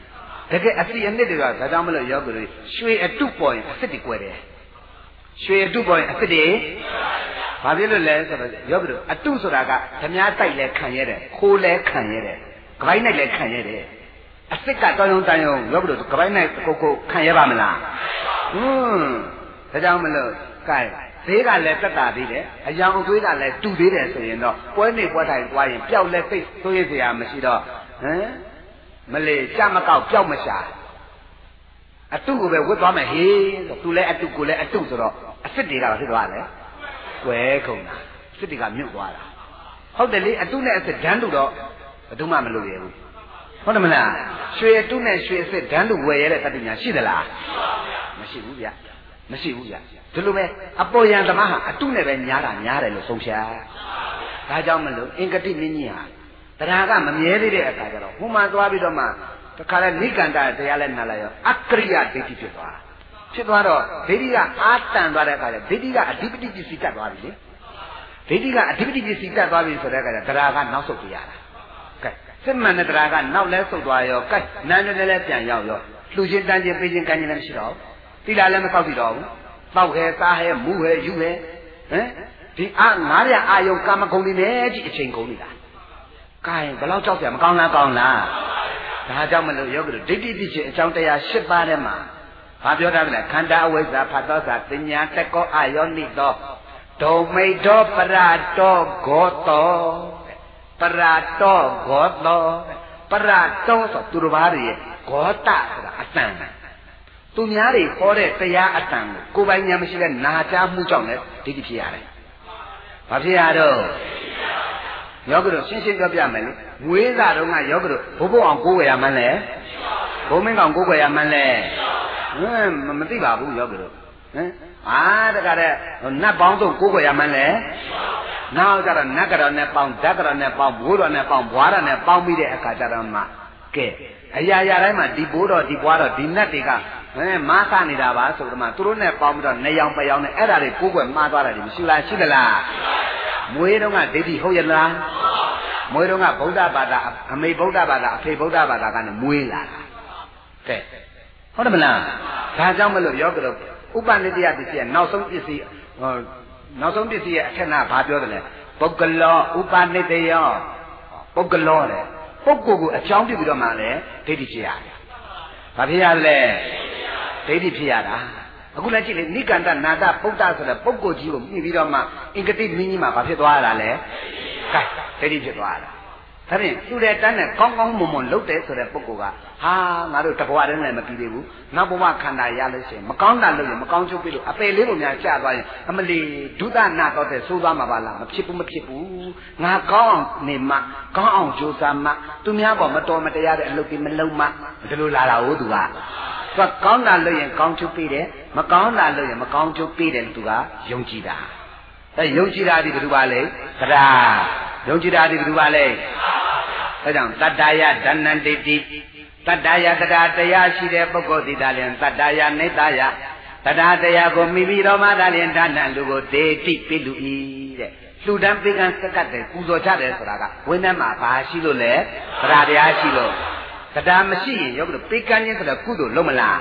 တကယ်အစီအနစ်တွေကဒါကြောင့်မလို့ယောဂီတို့ရွှေအတုပေါ်ရင်အစ်စ်တွေကွဲတယ်ရွှေအတုပေါ်ရင်အစ်စ်တွေဘာဖြစ်လို့လဲဆိုတော့ယောဂီတို့အတုဆိုတာကဓမြတိုက်လဲခံရတယ်ခိုးလဲခံရတယ်ကပိုင်းနိုင်လဲခံရတယ်အစ်စ်ကတောင်းရုံတန်ရုံယောဂီတို့ကပိုင်းနိုင်ကိုကိုခံရပါမလားဟွန်းဒါကြောင့်မလို့ကဲဈေးကလည်းတက်တာသေးတယ်အယောင်အသွေးကလည်းတူသေးတယ်ဆိုရင်တော့ပွဲနေပွဲထိုင်သွားရင်ပျောက်လဲသိသိုးရစရာမရှိတော့ဟမ်မလေးကြမကောက်ပျောက်မရှာအတုကိုပဲဝတ်သွားမယ်ဟေးဆိုသူလည်းအတုကိုလည်းအတုဆိုတော့အစ်စ်တွေကဖြစ်သွားတယ်ကွဲခုံတာအစ်စ်တွေကမြုပ်သွားတာဟုတ်တယ်လေအတုနဲ့အစ်စ်ဓာတ်တူတော့ဘယ်သူမှမလုပ်ရဘူးဟုတ်တယ်မလားရွှေအတုနဲ့ရွှေအစ်စ်ဓာတ်တူဝယ်ရတဲ့တတိညာရှိသလားမရှိဘူးဗျမရှိဘူးဗျဒီလိုပဲအပေါ်ယံသမားဟာအတုနဲ့ပဲညားတာညားတယ်လို့ဆုံးဖြတ်ဒါကြောင့်မလို့အင်္ဂတိမင်းကြီးဟာတရားကမမြဲသေးတဲ့အခါကျတော့ဟိုမှာသွားပြီးတော့မှတခါလဲနိကန္တတရားလဲနားလိုက်ရောအကရိယဒိဋ္ဌိဖြစ်သွားဖြစ်သွားတော့ဒိဋ္ဌိကအာတန်သွားတဲ့အခါကျဒိဋ္ဌိကအဓိပတိပစ္စည်းတက်သွားပြီလေဒိဋ္ဌိကအဓိပတိပစ္စည်းတက်သွားပြီဆိုတဲ့အခါကျတရားကနောက်ဆုတ်ပြရတာကဲစစ်မှန်တဲ့တရားကနောက်လဲဆုတ်သွားရောကဲနန်းတယ်လည်းပြန်ရောက်ရောလှူချင်းတန်းချင်းပေးချင်းကမ်းချင်းလည်းမရှိတော့ဘူးတိလာလည်းမဆောက်ပြီတော့ဘူးတောက်ခဲစားဟဲမူးဟဲယူဟဲဟမ်ဒီအာငါးရအာယုံကာမဂုဏ်တွေနဲ့ကြည့်အချိန်ကုန်နေတာကဲဘယ်လောက်ကြောက်ကြမကောင်းလားကောင်းလားဒါကြောင့်မလို့ယောဂီတို့ဒိဋ္ဌိတိချင်းအကြောင်းတရား၈ပါးထဲမှာဘာပြောတာလဲခန္ဓာအဝိဇ္ဇာဖတ်သောစာပညာတကောအာယောနိသောဒုံမိတ်တော်ပရတောဂောတောပရတောဂောတောပရတောဆိုသူတစ်ပါးတွေရဲ့ဂောတဆိုတာအတန်သူများတွေဟောတဲ့တရားအတန်ကိုကိုယ်ပိုင်ဉာဏ်မရှိတဲ့နာကြားမှုကြောင့်လည်းဒိဋ္ဌိဖြစ်ရတယ်ဘာဖြစ်ရတော့ယောဂီတို့ရှင်းရှင်းပြောပြမယ်လေငွေသားတုန်းကယောဂီတို့ဘိုးဘိုးအောင်ကိုးဝယ်ရမှန်းလဲဘုံမင်းကောင်ကိုးဝယ်ရမှန်းလဲဟမ်မသိပါဘူးယောဂီတို့ဟမ်အာတခါတဲ့နတ်ပေါင်းစုံကိုးဝယ်ရမှန်းလဲနောက်ကြတော့နတ်ကတော်နဲ့ပေါင်းဓာတ်ကတော်နဲ့ပေါင်းဘိုးတော်နဲ့ပေါင်းဘွားတော်နဲ့ပေါင်းပြီးတဲ့အခါကျတော့မှကဲအရာရာတိုင်းမှာဒီဘိုးတော်ဒီဘွားတော်ဒီနတ်တွေကဟမ်မားဆနေတာပါဆိုတော့မှသူတို့နဲ့ပေါင်းပြီးတော့နေရောင်ပယောင်နဲ့အဲ့ဒါတွေကိုးကွယ်မှားသွားတယ်မရှိလားရှိသလားမွေးတော့ကဒိဋ္ဌိဟုတ်ရလားမွေးတော့ကဗုဒ္ဓဘာသာအမေဗုဒ္ဓဘာသာအဖေဗုဒ္ဓဘာသာကနေမွေးလာတာကဲဟုတ်တယ်မလားဒါကြောင့်မလို့ယောဂီတို့ဥပနိတ္တယပစ္စည်းရဲ့နောက်ဆုံးပစ္စည်းဟောနောက်ဆုံးပစ္စည်းရဲ့အထက်နာဘာပြောတယ်လဲပုဂ္ဂလောဥပနိတ္တယောပုဂ္ဂလောတဲ့ပုဂ္ဂိုလ်ကိုအကြောင်းပြုပြီးတော့မှလည်းဒိဋ္ဌိဖြစ်ရတယ်ဘာဖြစ်ရလဲဒိဋ္ဌိဖြစ်ရတာအခုလည်းကြည့်လေနိကန္တနာတပုဒ္ဒဆိုတဲ့ပုဂ္ဂိုလ်ကြီးကိုမြင်ပြီးတော့မှအင်္ဂတိမင်းကြီးမှာဘာဖြစ်သွားတာလဲကဲဒိဋ္ဌိဖြစ်သွားတာဒါဖြင့်သူတဲ့တန်းနဲ့ကောင်းကောင်းမွန်မွန်လုပ်တယ်ဆိုတဲ့ပုဂ္ဂိုလ်ကဟာငါတို့တဘွားတည်းနဲ့မပြီးသေးဘူးနောက်ဘဝခန္ဓာရလို့ရှိရင်မကောင်းတာလုပ်ရင်မကောင်းချုပ်ပြီလို့အပယ်လေးပုံများကြာသွားရင်အမလီဒုသနာတော့တဲ့ဆိုးသွားမှာပါလားမဖြစ်ဘူးမဖြစ်ဘူးငါကောင်းအောင်နေမှကောင်းအောင်ကြိုးစားမှသူများပေါ်မတော်မတရားတဲ့အလုပ်တွေမလုပ်မှဒီလိုလာတာဟုတ်သူကသူကကောင်းတာလုပ်ရင်ကောင်းချုပ်ပြီးတယ်မကောင်းတာလုပ်ရင်မကောင်းချုပ်ပြီးတယ်သူကယုံကြည်တာအဲယုံကြည်တာဒီဘယ်သူပါလဲတရားယုံကြည်တာဒီဘယ်သူပါလဲအဲကြောင့်တတ္တယဓနန္တိတိတတ္တယတရားတရားရှိတဲ့ပုဂ္ဂိုလ်ဒီသာလျှင်တတ္တယနိတ္တယတရားတရားကိုမိမိတော်မှသာလျှင်ဒါနလူကိုဒေတိပိလူဤတဲ့လှူဒန်းပေးကမ်းစကတ်တယ်ပူဇော်ကြတယ်ဆိုတာကဝိနည်းမှာဘာရှိလို့လဲတရားတရားရှိလို့တရားမရှိရင်ယောဂီတို့ပေးကမ်းခြင်းဆိုတော့ကုသိုလ်လုံးမလား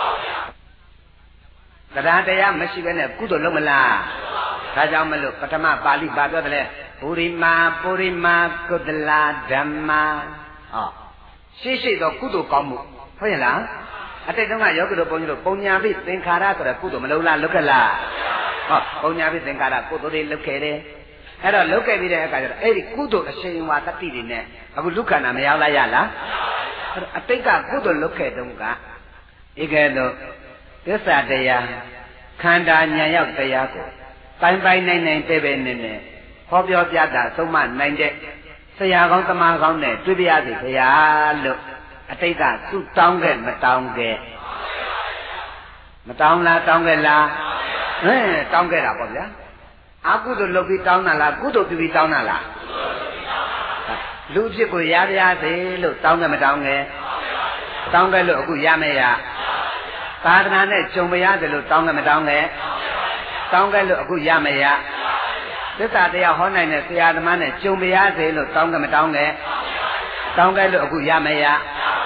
တရားတရားမရှိဘဲနဲ့ကုသိုလ်လုံးမလားဒါကြောင့်မလို့ပထမပါဠိဘာပြောတယ်လဲပုရိမာပုရိမာကုသလဓမ္မာဟောရှိရှိသောကုသိုလ်ကောင်းမှုဟုတ်ရဲ့လားအတိတ်တုန်းကယောဂီတို့ဘုန်းကြီးတို့ပုံညာပိသင်္ခါရဆိုတဲ့ကုသိုလ်မလုံးလားလုပ်ခဲ့လားဟောပုံညာပိသင်္ခါရကုသိုလ်တွေလုပ်ခဲ့တယ်အဲ့တော့လုပ်ခဲ့ပြီးတဲ့အခါကျတော့အဲ့ဒီကုသိုလ်အရှိန်ဝါတတိတွေနဲ့အခုလူခန္ဓာမရောက်လိုက်ရလားအတိတ်ကကုသိုလ်လုပ်ခဲ့တုန်းကဧကဲတော့သစ္စာတရားခန္ဓာဉာဏ်ရောက်တရားကိုပိုင်ပိုင်နိုင်နိုင်ပဲပဲနဲ့နဲ့ဟောပြောပြတာသုံးမနိုင်တဲ့ဆရာကောင်းတမန်ကောင်းနဲ့တွေ့ပြရစီခင်ဗျာလို့အတိတ်ကသူ့တောင်းခဲ့မတောင်းခဲ့မတောင်းလားတောင်းခဲ့လားဟင်းတောင်းခဲ့တာပေါ့ဗျာအကုသိုလ်လုပ်ပြီးတောင်းတာလားကုသိုလ်ပြုပြီးတောင်းတာလားလူဖြစ်ကိုရပါရစေလို့တောင်းခဲ့မတောင်းခဲ့တောင်းခဲ့လို့အခုရမယ်ရသာသနာနဲ့ကြုံမရတယ်လို့တောင်းခဲ့မတောင်းခဲ့တောင်းခဲ့လို့အခုရမယ်ရသစ္စာတရားဟောနိုင်တဲ့ဆရာသမားနဲ့ကြုံမရစေလို့တောင်းခဲ့မတောင်းခဲ့တောင်းခဲ့လို့အခုရမယ်ရ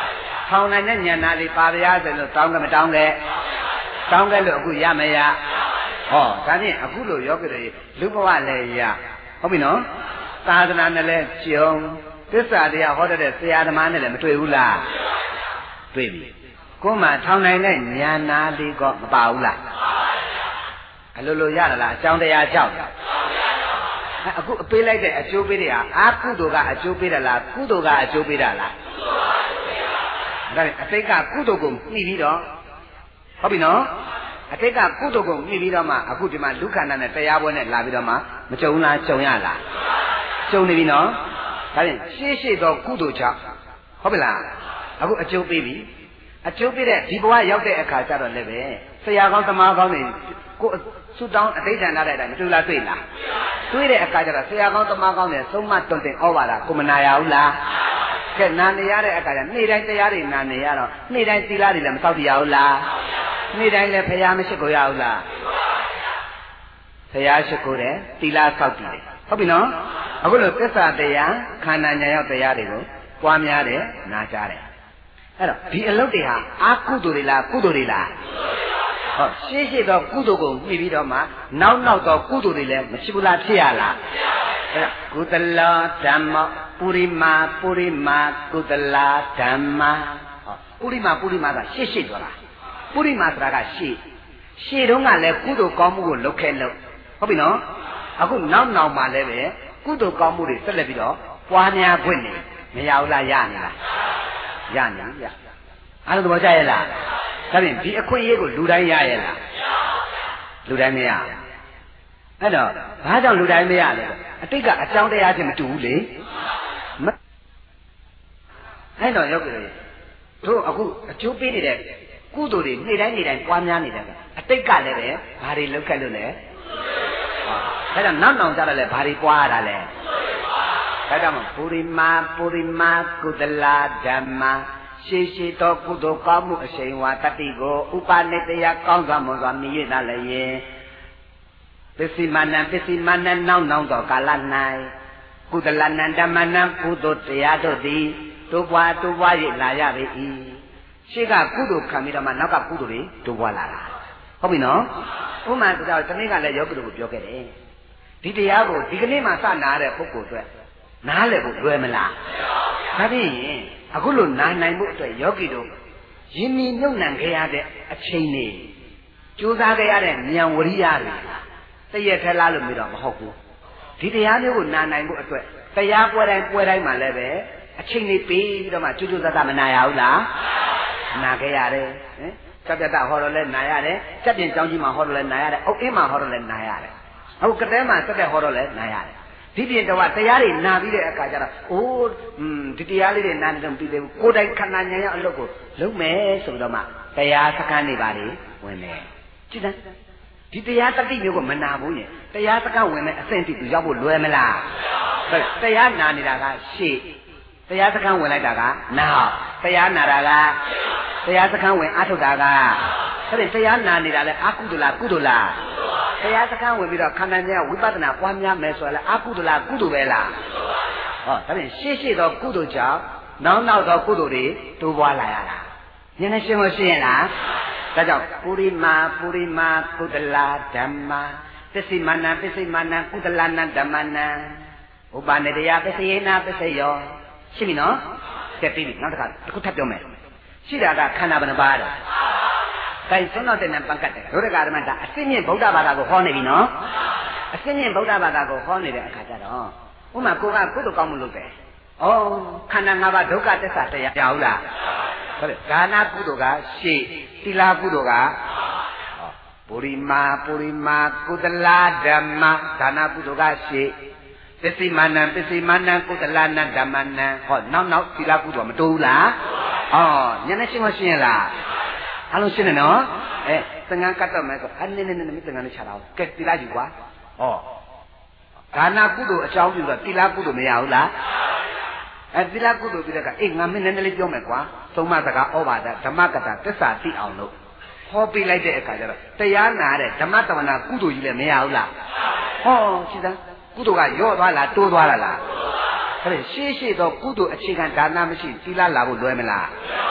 ထောင်နိုင်တဲ့ဉာဏ်နာလေးပါဗျာဆိုလို့တောင်းကမတောင်းခဲ့တောင်းခဲ့လို့အခုရမရဟောဒါဖြင့်အခုလို့ယောဂီတွေလူဘဝလည်းရဟုတ်ပြီနော်သာသနာနဲ့လည်းကျုံသစ္စာတရားဟောတဲ့ဆရာသမားနဲ့လည်းမတွေ့ဘူးလားတွေ့ပြီကိုယ်မှထောင်နိုင်တဲ့ဉာဏ်နာလေးကမပါဘူးလားအလိုလိုရလားအကြောင်းတရားကြောင့်အခုအပေးလိုက်တဲ့အကျိုးပေးတွေဟာအာကုသိုလ်ကအကျိုးပေးတယ်လားကုသိုလ်ကအကျိုးပေးတာလားဒါနဲ့အတိတ်ကကုသိုလ်ကိုနှီးပြီးတော့ဟုတ်ပြီနော်အတိတ်ကကုသိုလ်ကိုနှီးပြီးတော့မှအခုဒီမှာလူခန္ဓာနဲ့တရားပွဲနဲ့လာပြီးတော့မှမကြုံလားကြုံရလားကြုံနေပြီနော်ဒါဖြင့်ရှေ့ရှေ့တော့ကုသိုလ်ကြောင့်ဟုတ်ပြီလားအခုအကျိုးပေးပြီအကျိုးပေးတဲ့ဒီဘဝရောက်တဲ့အခါကျတော့လည်းပဲဆရာကောင်းသမားကောင်းတွေကိုဆုတောင်းအဋ္ဌာဏတဲ့အတိုင်းမတွေ့လားတွေ့လားတွေ့တဲ့အခါကျတော့ဆရာကောင်းသမားကောင်းတွေသုံးမတွင်တင်ဩဝါဒကိုမနာရဘူးလားကဲနာနေရတဲ့အခါကျနေ့တိုင်းတရားတွေနာနေရတော့နေ့တိုင်းသီလတွေလည်းမစောင့်တရဘူးလားနေ့တိုင်းလည်းဖရာမရှိကိုရဘူးလားဖရာရှိကိုတယ်သီလစောင့်တည်တယ်ဟုတ်ပြီနော်အခုလိုသစ္စာတရားခန္ဓာဉာဏ်ရောက်တရားတွေကိုပွားများတယ်နာကြတယ်အဲ့တော့ဒီအလုပ်တွေဟာအာကုသိုလ်တွေလားကုသိုလ်တွေလားဟောရှေ့ရှေ့တော့ကုသိုလ်ကိုမှီပြီးတော့မှနောက်နောက်တော့ကုသိုလ်တွေလည်းမရှိဘူးလားဖြစ်ရလားအဲ့ကုသလဓမ္မပုရိမာပုရိမာကုသလဓမ္မဟောပုရိမာပုရိမာကရှေ့ရှေ့သွားတာပုရိမာဆိုတာကရှေ့ရှေ့တုန်းကလည်းကုသိုလ်ကောင်းမှုကိုလုပ်ခဲ့လို့ဟုတ်ပြီနော်အခုနောက်နောက်မှလည်းပဲကုသိုလ်ကောင်းမှုတွေဆက်လက်ပြီးတော့ပွားများခွင့်နေမရဘူးလားရနေလားရနေရအားလုံးသဘောကျရဲ့လားဒါဖြင့်ဒီအခွင့်အရေးကိုလူတိုင်းရရဲ့လားလူတိုင်းမရအဲ့တော့ဘာကြောင့်လူတိုင်းမရလဲအတိတ်ကအကြောင်းတရားချင်းမတူဘူးလေအဲ့တော့ရောက်ကြတယ်တို့အခုအကျိုးပေးနေတဲ့ကုသိုလ်တွေနေ့တိုင်းနေ့တိုင်းပွားများနေတယ်အတိတ်ကလည်းပဲဘာတွေလုပ်ခဲ့လို့လဲအဲ့တော့နောက်နောက်ကြတယ်လဲဘာတွေပွားရတာလဲဒါကြောင့်ပုရိမာပုရိမာကုသလဓမ္မရှေးရှေးသောကုသိုလ်ကောင်းမှုအရှိန်ဝါတတိကိုဥပနိတယကောင်းစွာမွန်စွာမြည်ရတာလည်းယင်ပစ္စည်းမနံပစ္စည်းမနံနောက်နောက်သောကာလ၌ကုသလနံဓမ္မနံကုသိုလ်တရားတို့သည်တို့ဘွားတို့ဘွား၍လာရပေ၏ရှေးကကုသိုလ်ခံပြီးတော့မှနောက်ကကုသိုလ်တွေတို့ဘွားလာတာဟုတ်ပြီနော်ဥမာတော့တနေ့ကလည်းယောဂီတို့ကိုပြောခဲ့တယ်ဒီတရားကိုဒီကနေ့မှစနာတဲ့ပုဂ္ဂိုလ်အတွက်နားလည်ဖို့လွယ်မလားဒါဖြင့်အခုလိုနားနိုင်ဖို့အတွက်ယောဂီတို့ယဉ်နီနှုတ်နံခဲ့ရတဲ့အချိန်တွေကြိုးစားခဲ့ရတဲ့ဉာဏ်ဝရိယတွေတည့်ရထလားလို့မျိုးတော့မဟုတ်ဘူးဒီတရားမျိုးကိုနားနိုင်ဖို့အတွက်တရားပွဲတိုင်းပွဲတိုင်းမှာလည်းပဲအချိန်တွေပေးပြီးတော့မှကြိုးကြိုးစားစားမနာရဘူးလားနာခဲ့ရတယ်ဟင်စัจ jata ဟောတော့လဲနာရတယ်စက်ပြင်ကျောင်းကြီးမှာဟောတော့လဲနာရတယ်အုတ်အင်းမှာဟောတော့လဲနာရတယ်အခုကတဲမှာစက်တဲ့ဟောတော့လဲနာရတယ်ဒီပြင်တော့တရားတွေနာပြီးတဲ့အခါကျတော့အိုးဒီတရားလေးတွေနာနေတော့ပြီးသေးဘူးကိုယ်တိုင်ခန္ဓာဉာဏ်ရအလုပ်ကိုလုပ်မယ်ဆိုတော့မှတရားစခန်းနေပါလေဝင်တယ်ကြည့်တယ်ဒီတရားတတိမျိုးကိုမနာဘူးရင်တရားစခန်းဝင်မယ်အဆင့်တိသူရောက်ဖို့လွယ်မလားဟုတ်တရားနာနေတာကရှေ့တရားစခန်းဝင်လိုက်တာကနောက်တရားနာတာကတရားစခန်းဝင်အထုတ်တာကအဲ့ဒီတရားနာနေတာလဲအကုသလားကုသလားတရားစခန်းဝင်ပြီးတော့ခန္ဓာဉာဏ်ဝိပဿနာပွားများမယ်ဆိုရင်အကုသလားကုသိုလ်ပဲလားဟောဒါဖြင့်ရှေ့ရှေ့သောကုသိုလ်ကြောင့်နောက်နောက်သောကုသိုလ်တွေတိုးပွားလာရတာဉာဏ်နဲ့ရှင်းမရှင်းလားဒါကြောင့်ပုရိမာပုရိမာကုသလဓမ္မပစ္စည်းမနံပစ္စည်းမနံကုသလနံဓမ္မနံဥပနိတယပစ္စယေနပစ္စယောရှင်းပြီနော်ကဲပြီနောက်တစ်ခါတစ်ခုထပ်ပြောမယ်ရှိတာကခန္ဓာဘယ်နှပါးလဲကိုင်စွန်းတော့တဲ့နံပံကတ်တယ်ဒုရကဓမ္မတာအစင်းမြင့်ဗုဒ္ဓဘာသာကိုဟောနေပြီနော်အစင်းမြင့်ဗုဒ္ဓဘာသာကိုဟောနေတဲ့အခါကျတော့ဥမာကိုကကုသိုလ်ကောင်းမှုလုပ်တယ်ဩခန္ဓာ၅ပါးဒုက္ခသစ္စာတရားကြားဟုတ်လားဟုတ်တယ်ဒါနကုသိုလ်ကရှေ့သီလကုသိုလ်ကပုရိမာပုရိမာကုသလဓမ္မဒါနကုသိုလ်ကရှေ့ပစ္စည်းမနံပစ္စည်းမနံကုသလနံဓမ္မနံဟောနောက်နောက်သီလကုသိုလ်မတိုးဘူးလားဩညနေရှင်းမရှင်းလားအလုံးရှင်းနေနော်အဲသင်္ကန်းကတ်တော့မယ်ဆိုအနေနဲ့နဲ့သင်္ကန်းနဲ့ချတာကဲသီလယူကွာဟောဒါနကုသိုလ်အကြောင်းပြုတော့သီလကုသိုလ်မရဘူးလားအဲသီလကုသိုလ်ပြီးတော့ကအေးငါမင်းနည်းနည်းလေးပြောမယ်ကွာသုံးမစကားဩဘာဒဓမ္မကတာသစ္စာသိအောင်လို့ဟောပြလိုက်တဲ့အခါကျတော့တရားနာတဲ့ဓမ္မတဝနာကုသိုလ်ကြီးလည်းမရဘူးလားဟောရှိသားကုသိုလ်ကရော့သွားလားတိုးသွားလားလားအဲ့ဒါရှေ့ရှေ့တော့ကုသိုလ်အခြေခံဒါနမရှိသီလလာဖို့လွယ်မလား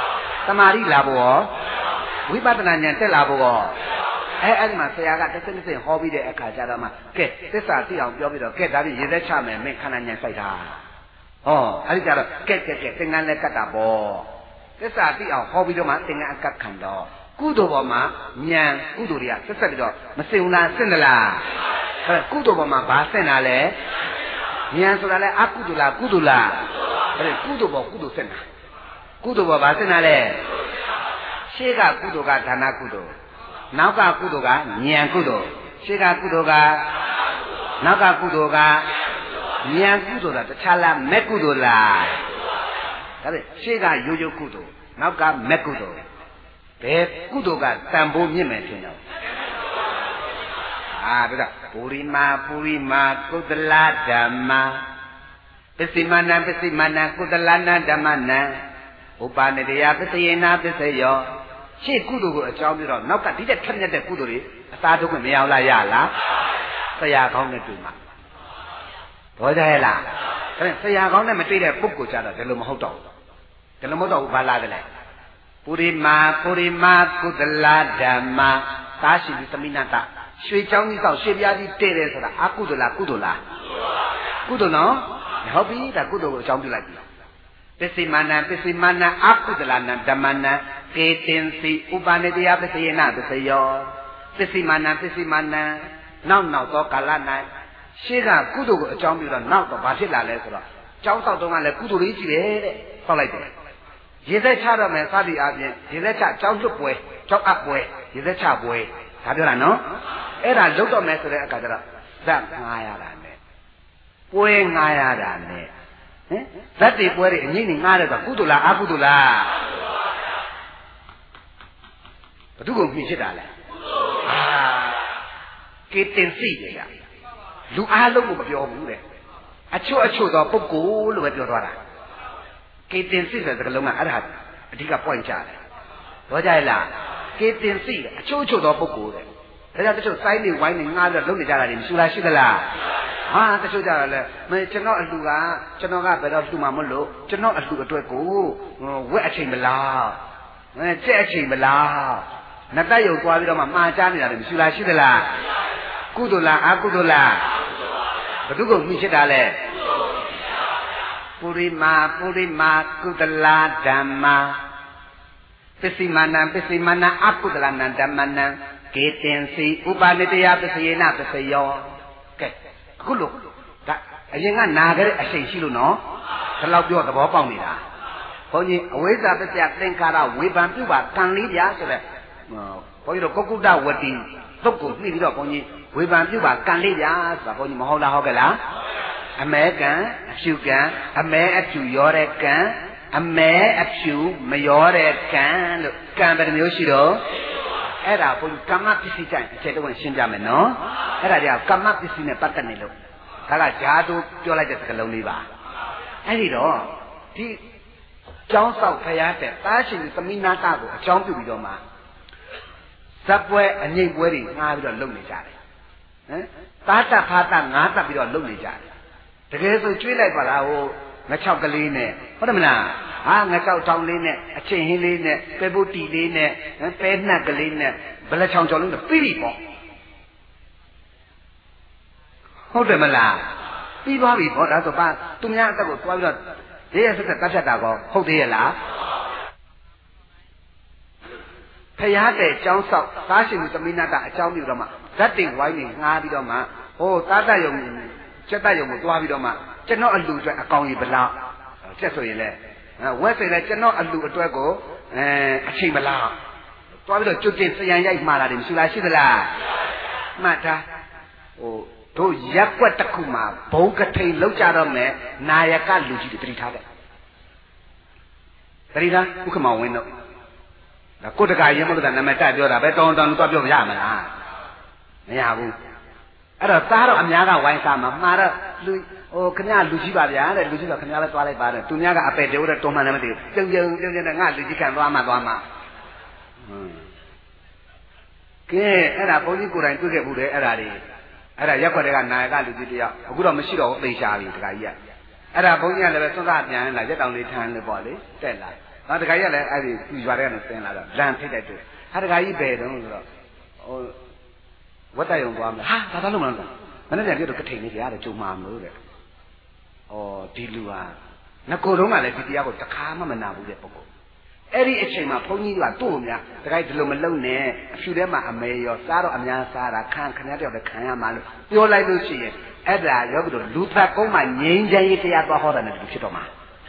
သမာဓိလာဖို့ဝိပဿနာဉာဏ်တက်လာဖို့အဲအဲ့ဒီမှာဆရာကတစ်စက်တစ်စက်ဟောပြီးတဲ့အခါကျတော့မှကဲသစ္စာသိအောင်ပြောပြီးတော့ကဲဒါပြီးရေသက်ချမယ်မင်းခန္ဓာဉာဏ်စိုက်တာဟောအဲ့ဒီကျတော့ကဲကဲကဲသင်္ကန်းလည်းကတ်တာပေါ့သစ္စာသိအောင်ဟောပြီးတော့မှသင်္ကန်းအကတ်ခံတော့ကုသိုလ်ပေါ်မှာဉာဏ်ကုသိုလ်တွေကဆက်ဆက်ပြီးတော့မစင်ဘူးလားစင်သလားအဲကုသိုလ်ပေါ်မှာဘာစင်တာလဲဉာဏ်ဆိုတာလဲအကုသိုလ်လားကုသိုလ်လားအဲကုသိုလ်ပေါ်ကုသိုလ်စင်တာကုသိုလ်ပေါ်ဘာစင်တာလဲရှေ့ကကုသိုလ်ကဒါနကုသိုလ်နောက်ကကုသိုလ်ကဉာဏ်ကုသိုလ်ရှေ့ကကုသိုလ်ကနောက်ကကုသိုလ်ကဉာဏ်ကုသိုလ်လားတခြားလားမဲ့ကုသိုလ်လားဒါပဲရှေ့ကရိုးရိုးကုသိုလ်နောက်ကမဲ့ကုသိုလ်ဘယ်ကုသိုလ်ကတန်ဖိုးမြင့်မယ်ထင်တော့အာဒါပုရိမာပုရိမာကုသလဓမ္မာပစ္စည်းမနံပစ္စည်းမနံကုသလနံဓမ္မနံဥပါနေတယပစ္စယေနာပစ္စယောရှေ့ကုသိုလ်ကိုအကြောင်းပြတော့နောက်ကဒီတဲ့ထက်မြက်တဲ့ကုသိုလ်တွေအသာထုတ်ခွင့်မရအောင်လားရလားဆရာကောင်းနဲ့တွေ့မှာဘောကြရဲ့လားဒါဆရာကောင်းနဲ့မတွေ့တဲ့ပုဂ္ဂိုလ်ကြတော့ဒီလိုမဟုတ်တော့ဒီလိုမဟုတ်တော့ဘာလာတယ်လဲပုရိမာပုရိမာကုသလဓမ္မာသာရှိပြီးသမိနတရွှေချောင်းကြီးတော့ရွှေပြားကြီးတည့်တယ်ဆိုတာအကုသိုလ်လားကုသိုလ်လားကုသိုလ်နော်ဟုတ်ပြီဒါကုသိုလ်ကိုအကြောင်းပြုလိုက်ပြီပစ္စည်းမနံပစ္စည်းမနံအကုသလနံဓမ္မနံကေတင်စီဥပနိတယပစ္စယေနပစ္စယောပစ္စည်းမနံပစ္စည်းမနံနောက်နောက်သောကာလ၌ရှေ့ကကုသိုလ်ကိုအကြောင်းပြုတော့နောက်တော့ဘာဖြစ်လာလဲဆိုတော့ကျောင်းဆောက်တုန်းကလည်းကုသိုလ်လေးကြီးတယ်တဲ့ဆောက်လိုက်တယ်ရေသက်ချတော့မယ်စသည်အပြင်ရေသက်ချကျောင်းလွတ်ပွဲကျောင်းအပ်ပွဲရေသက်ချပွဲဒါပြောတာနော်အဲ့ဒါလုတ်တော့မယ်ဆိုတဲ့အခါကျတော့ဇက်ငားရတာနဲ့ပွဲငားရတာနဲ့ဟင်ဇက်တွေပွဲတွေအငိမ့်နေငားတယ်ဆိုကုသိုလ်လားအကုသိုလ်လားဘယ်သူကိုမြင်ဖြစ်တာလဲအာကေတင်စီတယ်ကလူအားလုံးကိုမပြောဘူးတဲ့အချို့အချို့သောပုဂ္ဂိုလ်လို့ပဲပြောသွားတာကေတင်စီတဲ့စကားလုံးကအဲ့ဒါအဓိက point ကြတယ်တော့ကြရလားကေတင်စီအချို့အချို့သောပုဂ္ဂိုလ်တဲ့ဒါကြောင့်တချို့စိုင်းနေဝိုင်းနေငားပြီးတော့လုပ်နေကြတာတွေမရှိလားရှိသလားဟာတချို့ကြတော့လေမင်းကျွန်တော်အလှကကျွန်တော်ကဘယ်တော့လှမှာမလို့ကျွန်တော်အလှအတွက်ကိုဝက်အချိန်မလားအဲကြက်အချိန်မလားနတ်တက်ရုံသွားပြီးတော့မှမှားချနေတာတွေမရှိလားရှိသလားကုသိုလ်လားအကုသိုလ်လားဘယ်သူကမြင်ဖြစ်တာလဲပုရိမာပုရိမာကုသလဓမ္မာပစ္စည်းမနံပစ္စည်းမနံအကုသလနံဓမ္မနံကေတင်စီဥပနိတယပစ္စယေနပစ္စယောကဲအခုလို့ဒါအရင်ကနာခဲ့တဲ့အချိန်ရှိလို့နော်ဒီလောက်ပြောသဘောပေါက်နေတာဘုန်းကြီးအဝိဇ္ဇာပစ္စယသင်္ခါရဝေဖန်ပြုပါကံလေးပြဆိုတဲ့ဘုန်းကြီးတို့ကုက္ကုတ္တဝတိသုတ်ကိုပြီးပြီးတော့ဘုန်းကြီးဝေဖန်ပြုပါကံလေးပြဆိုတာဘုန်းကြီးမဟုတ်လားဟုတ်ကဲ့လားအမဲကံအဖြူကံအမဲအဖြူရောတဲ့ကံအမဲအဖြူမရောတဲ့ကံလို့ကံဘယ်နှမျိုးရှိတော့အဲ့ဒါဘုန်းကြီးကမ္မပစ္စည်းတိုင်းအခြေတော့ရှင်းပြမယ်နော်အဲ့ဒါတွေကကမ္မပစ္စည်းနဲ့ပတ်သက်နေလို့ဒါကဂျာသူပြောလိုက်တဲ့စကားလုံးလေးပါအဲ့ဒီတော့ဒီကျောင်းဆောက်ဖျားတဲ့တားရှင်သမိနာတကိုအကြောင်းပြုပြီးတော့မှဇက်ပွဲအငိမ့်ပွဲတွေငှားပြီးတော့လုပ်နေကြတယ်ဟမ်တားတဖားတငားတက်ပြီးတော့လုပ်နေကြတယ်တကယ်ဆိုကျွေးလိုက်ပါလားဟိုငါချောက်ကလေးနဲ့ဟုတ်တယ်မလားဟာငါချောက်ထောင်လေးနဲ့အချင်းဟင်းလေးနဲ့ပဲပုတ်တီလေးနဲ့ပဲနှက်ကလေးနဲ့ဘလက်ချောင်ချောင်လေးနဲ့ပြီးပြီပေါ့ဟုတ်တယ်မလားပြီးသွားပြီပေါ့ဒါဆိုပါသူများအတက်ကိုသွားပြီးတော့ရဲရဲဆက်ဆက်တတ်ဖြတ်တာကောဟုတ်သေးရဲ့လားဖျားတဲ့ကျောင်းဆောက်သားရှင်သမီးနာတာအကြောင်းပြုတော့မှဇတ်တင်ဝိုင်းနေငှားပြီးတော့မှဟိုသားတယုံချက်တယုံကိုသွားပြီးတော့မှကျွန်တော်အလူအတွက်အကောင်ကြီးဘလောက်ချက်ဆိုရင်လေဝက်ဆိုရင်လည်းကျွန်တော်အလူအတွက်ကိုအဲအချိန်မလားသွားပြီးတော့ကျွတ်တင်စရံရိုက်မှားတာတွေမရှိလားရှိသလားမှတ်ထားဟိုတို့ရက်ွက်တစ်ခုမှာဘုံကထိန်လောက်ကြတော့မယ်နာယကလူကြီးတွေတတိထားတယ်တတိထားဥက္ကမောင်ဝင်းတို့ဒါကိုတကရင်မလို့ကနာမည်တက်ပြောတာပဲတောင်းတောင်းတော့ပြောရမလားမရဘူးအဲ့တော့သားတော့အများကဝိုင်းစားမှာမှာတော့လူဟိုခင်ဗျာလူကြီးပါဗျာတဲ့လူကြီးတော့ခင်ဗျာလည်းသွားလိုက်ပါတဲ့သူများကအပယ်တိုးတဲ့တုံးမှန်လည်းမသိဘူးပြုံပြုံပြုံပြုံနဲ့ငါလူကြီးခံသွားမှသွားမှဟွန်းကဲအဲ့ဒါဘုန်းကြီးကိုယ်တိုင်တွေ့ခဲ့ဘူးလေအဲ့ဒါတွေအဲ့ဒါရက်ွက်တွေကနာယကလူကြီးတယောက်အခုတော့မရှိတော့ဘူးသိရှာပြီတခါကြီးကအဲ့ဒါဘုန်းကြီးကလည်းပဲသွန်သားပြန်လာရက်တောင်လေးထမ်းလို့ပေါ့လေတက်လာဟာတခါကြီးကလည်းအဲ့ဒီသူရွာထဲကနေဆင်းလာတော့လမ်းထိတ်တိုက်တွေ့ဟာတခါကြီးဘယ်တုန်းဆိုတော့ဟိုဝတ်တရုံသွားမယ်ဟာဘာသာလုံးမလားမနေ့ကပြတော့ကထိန်နေကြရတယ်ကြုံမှာမလို့တဲ့ဩဒီလူဟာငကိုတုံးကလည်းဒီတရားကိုတခါမှမနာဘူးတဲ့ပုဂ္ဂိုလ်အဲ့ဒီအချိန်မှာဘုန်းကြီးကတို့များတခါဒီလိုမလုံနဲ့အဖြူထဲမှာအမေရောစားတော့အများစားတာခံခဏတယောက်တည်းခံရမှာလို့ပြောလိုက်လို့ရှိရင်အဲ့ဒါရောပြီးတော့လူဖတ်ကုန်းမှာငြိမ်းချမ်းရေးတရားသွားဟောတာနဲ့တူဖြစ်တော့မှာ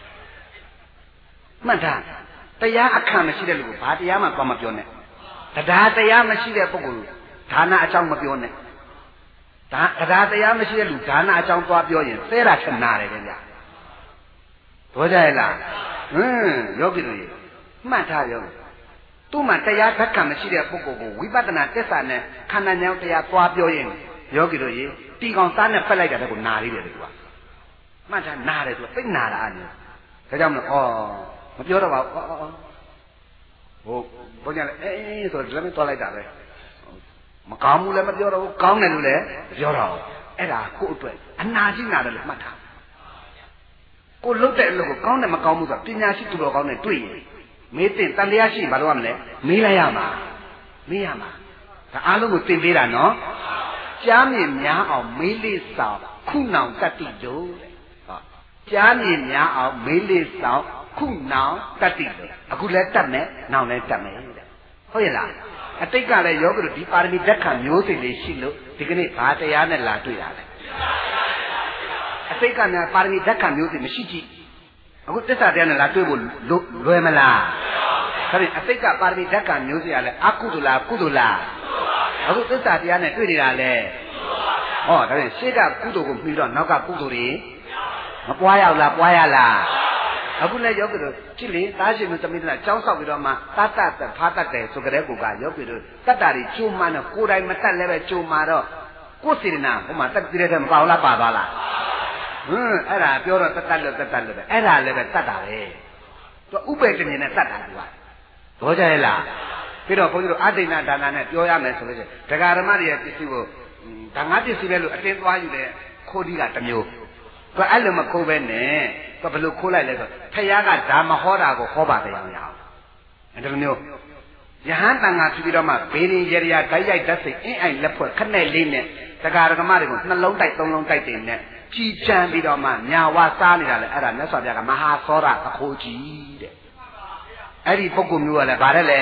မှတ်တာတရားအခန့်မရှိတဲ့လူကိုဘာတရားမှသွားမပြောနဲ့တရားတရားမရှိတဲ့ပုဂ္ဂိုလ်ဒါနအကြောင်းမပြောနဲ့ဒါတရားတရားမရှိတဲ့လူဒါနအကြောင်းသွားပြောရင်သဲတာထနာတယ်ဗျာဘောကြရဲ့လားဟင်းယောဂီတို့မှတ်ထားရောသူ့မှာတရားဓက္ကမရှိတဲ့ပုဂ္ဂိုလ်ကိုဝိပဿနာသစ္စာနဲ့ခန္ဓာဉာဏ်တရားသွားပြောရင်ယောဂီတို့ရေတီကောင်စားနဲ့ဖက်လိုက်တာတည်းကိုနာလေးတယ်သူကမှတ်ထားနာတယ်သူကသိနာတာအနေဒါကြောင့်မလို့ဩမပြောတော့ပါဘူးဩဩဟိုဘုန်းကြီးလည်းအေးဆိုတော့လည်းသွားလိုက်တာပဲမကောင်းဘူးလည်းမပြောတော့ဘူးကောင်းတယ်လို့လည်းပြောတော့အဲ့ဒါကိုယ့်အတွက်အနာကြီးနာတယ်လို့မှတ်ထားကိုလုတ်တဲ့အလုပ်ကိုကောင်းတယ်မကောင်းဘူးဆိုတော့ပညာရှိသူတော်ကောင်းနဲ့တွေ့ရင်မေးတင်တန်တရားရှိဘာလို့ရမလဲမေးလိုက်ရမှာမေးရမှာဒါအားလုံးကိုသင်ပေးတာနော်ကြားမြင်များအောင်မေးလေးဆောင်ခုနောင်တတ္တိတို့တဲ့ဟောကြားမြင်များအောင်မေးလေးဆောင်ခုနောင်တတ္တိတို့အခုလည်းတတ်မယ်နောင်လည်းတတ်မယ်တဲ့ဟုတ်ရဲ့လားအတိတ်ကလည်းယောဂတို့ဒီပါရမီဓက္ခမျိုးစိတ်လေးရှိလို့ဒီကနေ့ဘာတရားနဲ့လာတွေ့တာလဲအတိတ်ကများပါရမီဓက္ခမျိုးစိတ်မရှိကြည့်အခုသစ္စာတရားနဲ့လာတွေ့ဖို့လွယ်မလားဒါဖြင့်အတိတ်ကပါရမီဓက္ခမျိုးစိတ်ကလည်းအကုသလားကုသလားအခုသစ္စာတရားနဲ့တွေ့နေတာလေဟောဒါဖြင့်ရှေ့ကကုသိုလ်ကိုပြီးတော့နောက်ကကုသိုလ်တွေမပွားရဘူးလားပွားရလားအခုလည်းယောဂီတို့ကြည့်လေတားရှင်မျိုးသမီးတို့ကြောင်းဆောက်ပြီးတော့မှတတ်တတ်ဖားတတ်တယ်ဆိုကြတဲ့ကူကယောဂီတို့တတ်တာတွေကျိုးမှန်းတော့ကိုယ်တိုင်မတတ်လည်းပဲကျိုးမှတော့ကိုယ်စေတနာဟိုမှာတက်ကြည့်တဲ့မပါဘူးလားပါသွားလားဟင်းအဲ့ဒါပြောတော့တတ်တတ်လို့တတ်တတ်လို့ပဲအဲ့ဒါလည်းပဲတတ်တာပဲသူဥပေတမြင်နဲ့တတ်တာကူကဘောကြရဲ့လားပြီးတော့ဘုန်းကြီးတို့အဋ္ဌိဏဒါနနဲ့ပြောရမယ်ဆိုလို့ရှိရင်ဒကာဓမ္မတွေရဲ့ပစ္စည်းကိုဒါငါပစ္စည်းပဲလို့အတင်းသွားယူတဲ့ခိုးဒီကတစ်မျိုးသူအဲ့လိုမခိုးပဲနဲ့သူဘယ်လိုခိုးလိုက်လဲဆိုဖယားကဓမ္မဟောတာကိုဟောပါတရားရအောင်အဲ့ဒီလိုမျိုးယဟန်တန်ဃာဖြစ်ပြီးတော့မှဘေးရင်ရေရာဓာတ်ရိုက်ဓာတ်စိတ်အင်းအိုင်လက်ဖွဲ့ခနဲ့လေးနဲ့ဒကာဓမ္မတွေကိုနှလုံးတိုက်သုံးလုံးတိုက်တင်နဲ့ကြည်ချမ်းပြီးတော့မှညာဝစားနေတာလေအဲ့ဒါမြတ်စွာဘုရားကမဟာသောရသခိုးကြီးတဲ့အဲ့ဒီပုဂ္ဂိုလ်မျိုးကလည်းဗါတယ်လေ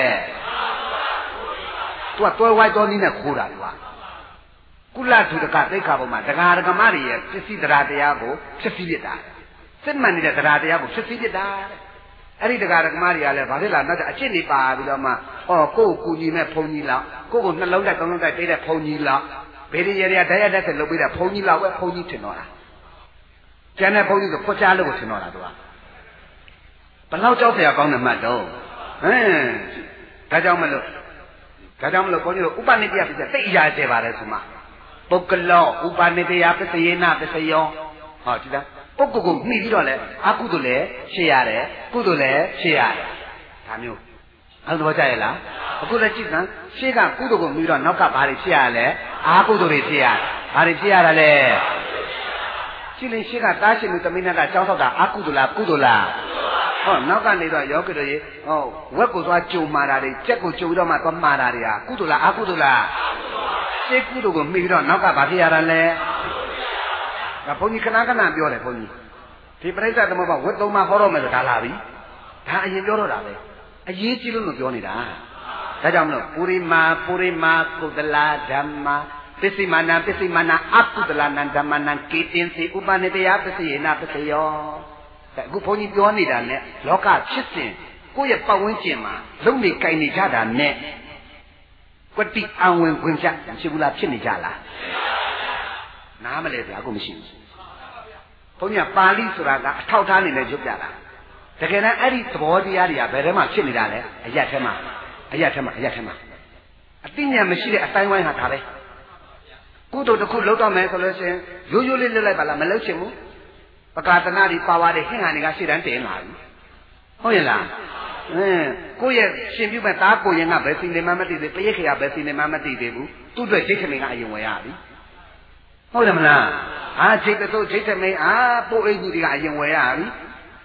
သူကတွဲဝိုက်တော်နည်းနဲ့ခိုးတာကွာကုလထုတကသိက္ခာပုံမှာဒကာဒကမတွေရဲ့ပစ္စည်းတရားတရားကိုဖြစ်စီပြတာစစ်မှန်နေတဲ့တရားတရားကိုဖြစ်စီပြတာအဲ့ဒီဒကာဒကမတွေကလည်းဗါတယ်လားနောက်အချစ်နေပါပြီးတော့မှဟောကိုယ့်ကိုကူညီမဲ့ဘုံကြီးလောက်ကိုယ့်ကိုနှလုံးတိုက်သုံးလုံးတိုက်ပေးတဲ့ဘုံကြီးလောက်ဘေးရရဓာတ်ရတဲ့ဆက်လုပ်ပေးတဲ့ဘုံကြီးလောက်ပဲဘုံကြီးထင်တော့တာကျန်တဲ့ဘုံကြီးဆိုခွက်ချလို့ကိုထင်တော့တာသူကဘလောက်ကြောက်เสียကောင်းတယ်မှတ်တော့ဟင်းဒါကြောင့်မလို့ဒါကြောင့်မလို့ဘုန်းကြီးတို့ဥပနိတယပစ္စယသိအရာကျဲပါတယ်ဆိုမှပုဂ္ဂလောဥပနိတယပစ္စယေနပစ္စယောဟောဒီလားပုဂ္ဂိုလ်ကိုမှီပြီးတော့လဲအကုသိုလ်လည်းရှေ့ရတယ်ကုသိုလ်လည်းရှေ့ရတယ်ဒါမျိုးအဲ့လိုကြရလားအခုလည်းကြည့်စမ်းရှေ့ကကုသိုလ်ကိုမှီတော့နောက်ကဘာတွေဖြစ်ရလဲအာကုသိုလ်တွေဖြစ်ရဘာတွေဖြစ်ရတာလဲကြည့်ရင်ရှေ့ကတားရှင်လူသမီးနဲ့ကကြောင်းဆောက်တာအာကုသိုလ်လားကုသိုလ်လားဟောနောက်ကနေတော့ယောဂီတို့ရေဟောဝက်ကိုသွားကြုံမာတာတွေကြက်ကိုကြုံပြီးတော့မှသွားမှားတာတွေဟာကုသိုလ်လားအာကုသိုလ်လားရှေ့ကုသိုလ်ကိုမှီပြီးတော့နောက်ကဘာဖြစ်ရတာလဲဒါဘုန်းကြီးခဏခဏပြောတယ်ဘုန်းကြီးဒီပရိစ္ဆေသမုပ္ပါဝက်သုံးပါဟောတော့မယ်ဆိုဒါလာပြီဒါအရင်ပြောတော့တာပဲအရေးကြီးလို့ပြောနေတာဒါကြောင့်မလို့ပုရိမာပုရိမာကုသလာဓမ္မာပစ္စည်းမာနပစ္စည်းမာနအကုသလနံဓမ္မနံကေတင်စီဥပနိတယပစ္စယေနပစ္စယောအခုဘုန်းကြီးပြောနေတာနဲ့လောကဖြစ်စဉ်ကိုယ့်ရဲ့ပတ်ဝန်းကျင်မှာလုံနေကြိုင်နေကြတာနဲ့ကွတိအဝင်ဝင်ဖြတ်ဖြစ်ဘူးလားဖြစ်နေကြလားနားမလဲဗျာကိုမရှိဘူးဘုန်းကြီးကပါဠိဆိုတာကအထောက်ထားနေနဲ့ရုပ်ပြတာတကယ်တမ်းအဲ့ဒီသဘောတရားတွေကဘယ်ထဲမှာဖြစ်နေတာလဲအရက်ထဲမှာအရက်ထဲမှာအရက်ထဲမှာအသိဉာဏ်မရှိတဲ့အတိုင်းဝိုင်းဟာဒါပဲကုသိုလ်တစ်ခုလုပ်တော့မယ်ဆိုလို့ရှိရင်ရိုးရိုးလေးလုပ်လိုက်ပါလားမလုပ်ချင်ဘူးပကာသနာတွေပါဝါတွေဟင်္ဟာတွေကရှေ့တန်းတင်လာပြီဟုတ်ရဲ့လားအင်းကိုယ့်ရဲ့ရှင်ပြုမဲ့သားကိုရင်ကဘယ်စီနေမှမသိသေးပရိခေယဘယ်စီနေမှမသိသေးဘူးသူ့အတွက်ဒိဋ္ဌိမင်းကအရင်ဝယ်ရပြီဟုတ်တယ်မလားအာဒိဋ္ဌိသို့ဒိဋ္ဌိမင်းအာပို့အိမ်ကြီးတွေကအရင်ဝယ်ရပြီ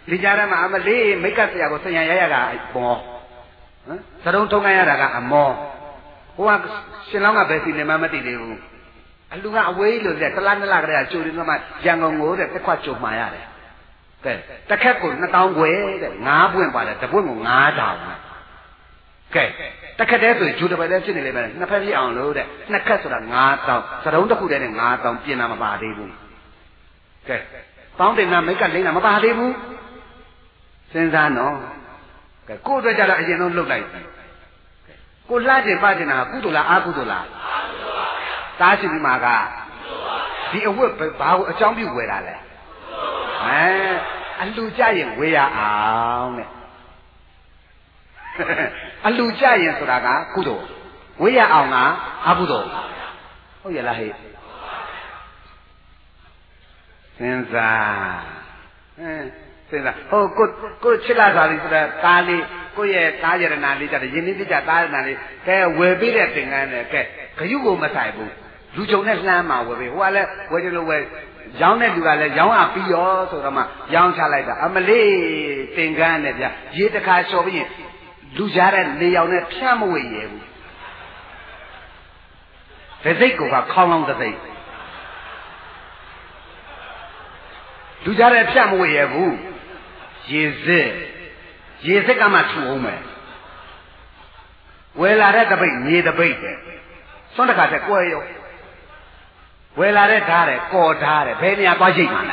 ဒီကြားထဲမှာအမလေးမိတ်ကဆရာကိုဆရာရရတာဘောဟမ်သရုံထုံးခိုင်းရတာကအမောဟိုကရှင်လောင်းကဘယ်စီနေမှမသိသေးဘူးအလူကအဝေးလို့တဲ့တလားနလားကလေးကကျိုးနေမှရန်ကုန်ကိုတဲ့တစ်ခွက်ကျုံမှရတယ်ကဲတစ်ခက်ကိုနှစ်တောင်းခွဲတဲ့ငါးပွင့်ပါတယ်တစ်ပွင့်ကိုငါးတောင်ကဲတစ်ခက်တည်းဆိုဂျူတပယ်လည်းဖြစ်နေလိမ့်မယ်နှစ်ဖက်ပြအောင်လို့တဲ့နှစ်ခက်ဆိုတာငါးတောင်သရုံတစ်ခုတည်းနဲ့ငါးတောင်ပြင်တာမပါသေးဘူးကဲပေါင်းတင်တာမိတ်ကလိမ့်တာမပါသေးဘူးစဉ်းစားနော်ကဲကို့အတွက်ကြတော့အရင်ဆုံးလှုပ်လိုက်ကိုလှကျင်ပကျင်တာကုသိုလ်လားအာကုသိုလ်လားအာကုသိုလ်ပါဗျာတားရှိဒီမှာကဒီအဝတ်ဘာကိုအကြောင်းပြုဝယ်တာလဲအဲအလူကြရင်ဝေးရအောင်တဲ့အလူကြရင်ဆိုတာကကုသိုလ်ဝေးရအောင်ကအကုသိုလ်ဟုတ်ရလားဟဲ့စဉ်းစားဟမ်စဉ်းစားဟိုကိုကိုချစ်လာတာလေးဆိုတာကားလေးကိုရဲ့ကားရတနာလေးကြတယ်ယဉ်နေပြကြကားရတနာလေးကဲဝယ်ပြီးတဲ့သင်္ကန်းနဲ့ကဲဂယုကိုမဆိုင်ဘူးလူကြုံနဲ့လှမ်းမှာဝယ်ပြီးဟိုကလည်းဝယ်ကြလို့ဝယ်ရောင်းတဲ့လူကလည်းရောင်းရပြီးရောဆိုတော့မှရောင်းချလိုက်တာအမလေးသင်္ကန်းနဲ့ဗျရေတခါလျှော်ပြီးရင်လူကြားတဲ့လေရောင်နဲ့ဖြန့်မဝေရဘူးတစ်စိတ်ကခေါင်းလောင်းတစ်စိတ်လူကြားတဲ့ဖြန့်မဝေရဘူးရေစစ်ရေစစ်ကမှထူအောင်မယ်ဝယ်လာတဲ့တပိတ်မြေတပိတ်တယ်စွန့်တခါတက်ကွဲရောဝယ်လာတဲ့ဓာတ်တယ်ကော်ဓာတ်တယ်ဘယ်နေရာသွားရိတ်မှလဲ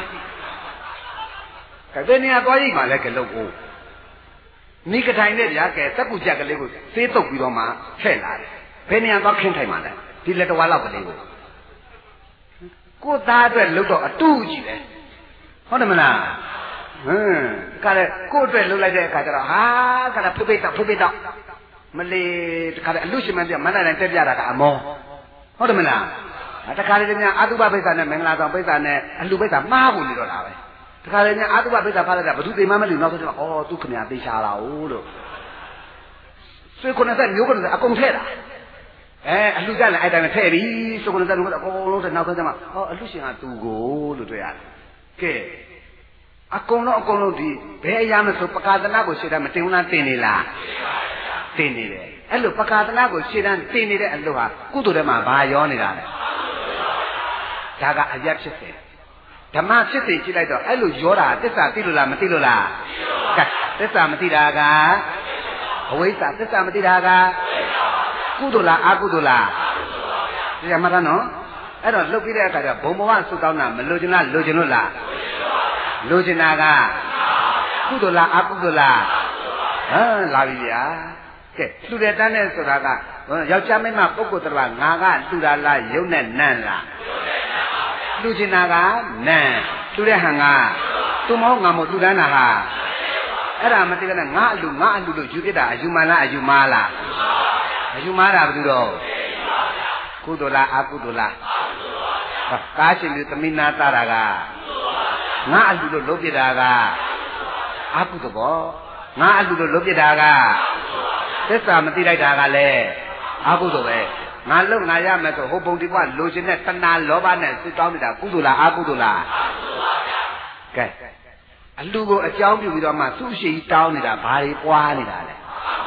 ဘယ်နေရာသွားရိတ်မှလဲကလုတ်ကိုမိကထိုင်နဲ့ဗျာကဲစက်ကူကြက်ကလေးကိုစေးတုပ်ပြီးတော့မှထည့်လာတယ်ဘယ်နေရာသွားခင်းထိုင်မှလဲဒီလက်တော်လောက်ကလေးကိုကိုသားအတွက်လုတ်တော့အတူကြီးတယ်ဟုတ်တယ်မလားဟမ်ကလည်းကို့အတွက်လှုပ်လိုက်တဲ့အခါကျတော့ဟာကလည်းဖိဖိတောက်ဖိဖိတောက်မလေးတခါလေအလူရှင်မပြမန္တတိုင်းတက်ပြတာကအမောဟုတ်တယ်မလားတခါလေများအာတုဘပိဿာနဲ့မင်္ဂလာဆောင်ပိဿာနဲ့အလူပိဿာမှားဖို့နေတော့တာပဲတခါလေများအာတုဘပိဿာဖားလိုက်တာဘသူသိမှမသိနောက်ဆုံးကျတော့အော်သူခင်ဗျာသိချာလာဦးလို့ဆွေခုနှစ်ဆက်မျိုးခုနှစ်ဆက်အကုန်ထည့်တာအဲအလူကြလည်းအဲ့တိုင်းထည့်ပြီဆွေခုနှစ်ဆက်မျိုးအကုန်လုံးထည့်နောက်ဆုံးကျမှဟောအလူရှင်ကသူကိုလို့တွေ့ရတယ်ကဲအကုန်လုံးအကုန်လုံးဒီဘယ်အရာမဆိုပကာသနာကိုရှေ့တန်းမတင်ဘူးလားတင်နေလားတင်နေတယ်အဲ့လိုပကာသနာကိုရှေ့တန်းတင်နေတဲ့အလုပ်ဟာကုသိုလ်ထဲမှာဘာရောနေတာလဲဒါကအရက်ဖြစ်စေဓမ္မဖြစ်စေကြည့်လိုက်တော့အဲ့လိုရောတာသစ္စာသိလို့လားမသိလို့လားသစ္စာမသိတာကအဝိဇ္ဇာသစ္စာမသိတာကကုသိုလ်လားအကုသိုလ်လားဒီမှာမှတ်နော်အဲ့တော့လှုပ်ပြီးတဲ့အခါကျဘုံဘဝဆုတောင်းတာမလိုချင်လားလိုချင်လို့လားလိုချင်တာကကုသိုလ်လားအကုသိုလ်လားဟမ်လာပြီဗျာကဲလှူတဲ့တန်းနဲ့ဆိုတာကယောက်ျားမိန်းမပုဂ္ဂိုလ်တော်ငါကလှူတာလားယုံနဲ့နန်းလားလှူချင်တာကနန်းလှူတဲ့ဟန်ကသူမဟုတ်ငါမဟုတ်လှူတန်းတာဟာအဲ့ဒါမသိတဲ့ငါအလှူငါအလှူလို့ယူပြတာအယူမှန်လားအယူမှားလားအယူမှားတာဘာလို့တော့ကုသိုလ်လားအကုသိုလ်လားကားရှင်လူသမီးနာတာကငါအလှလို့လုပ်ပြတာကအကုသိုလ်ပေါ့ငါအလှလို့လုပ်ပြတာကသစ္စာမသိလိုက်တာကလည်းအကုသိုလ်ပဲငါလုံငါရမယ်ဆိုဟိုပုံဒီဘလိုချင်တဲ့တဏှာလောဘနဲ့စွတောင်းနေတာကုသိုလ်လားအကုသိုလ်လားကဲအလှကိုအကြောင်းပြုပြီးတော့မှသူ့ရှိတောင်းနေတာဘာတွေပွားနေတာလဲ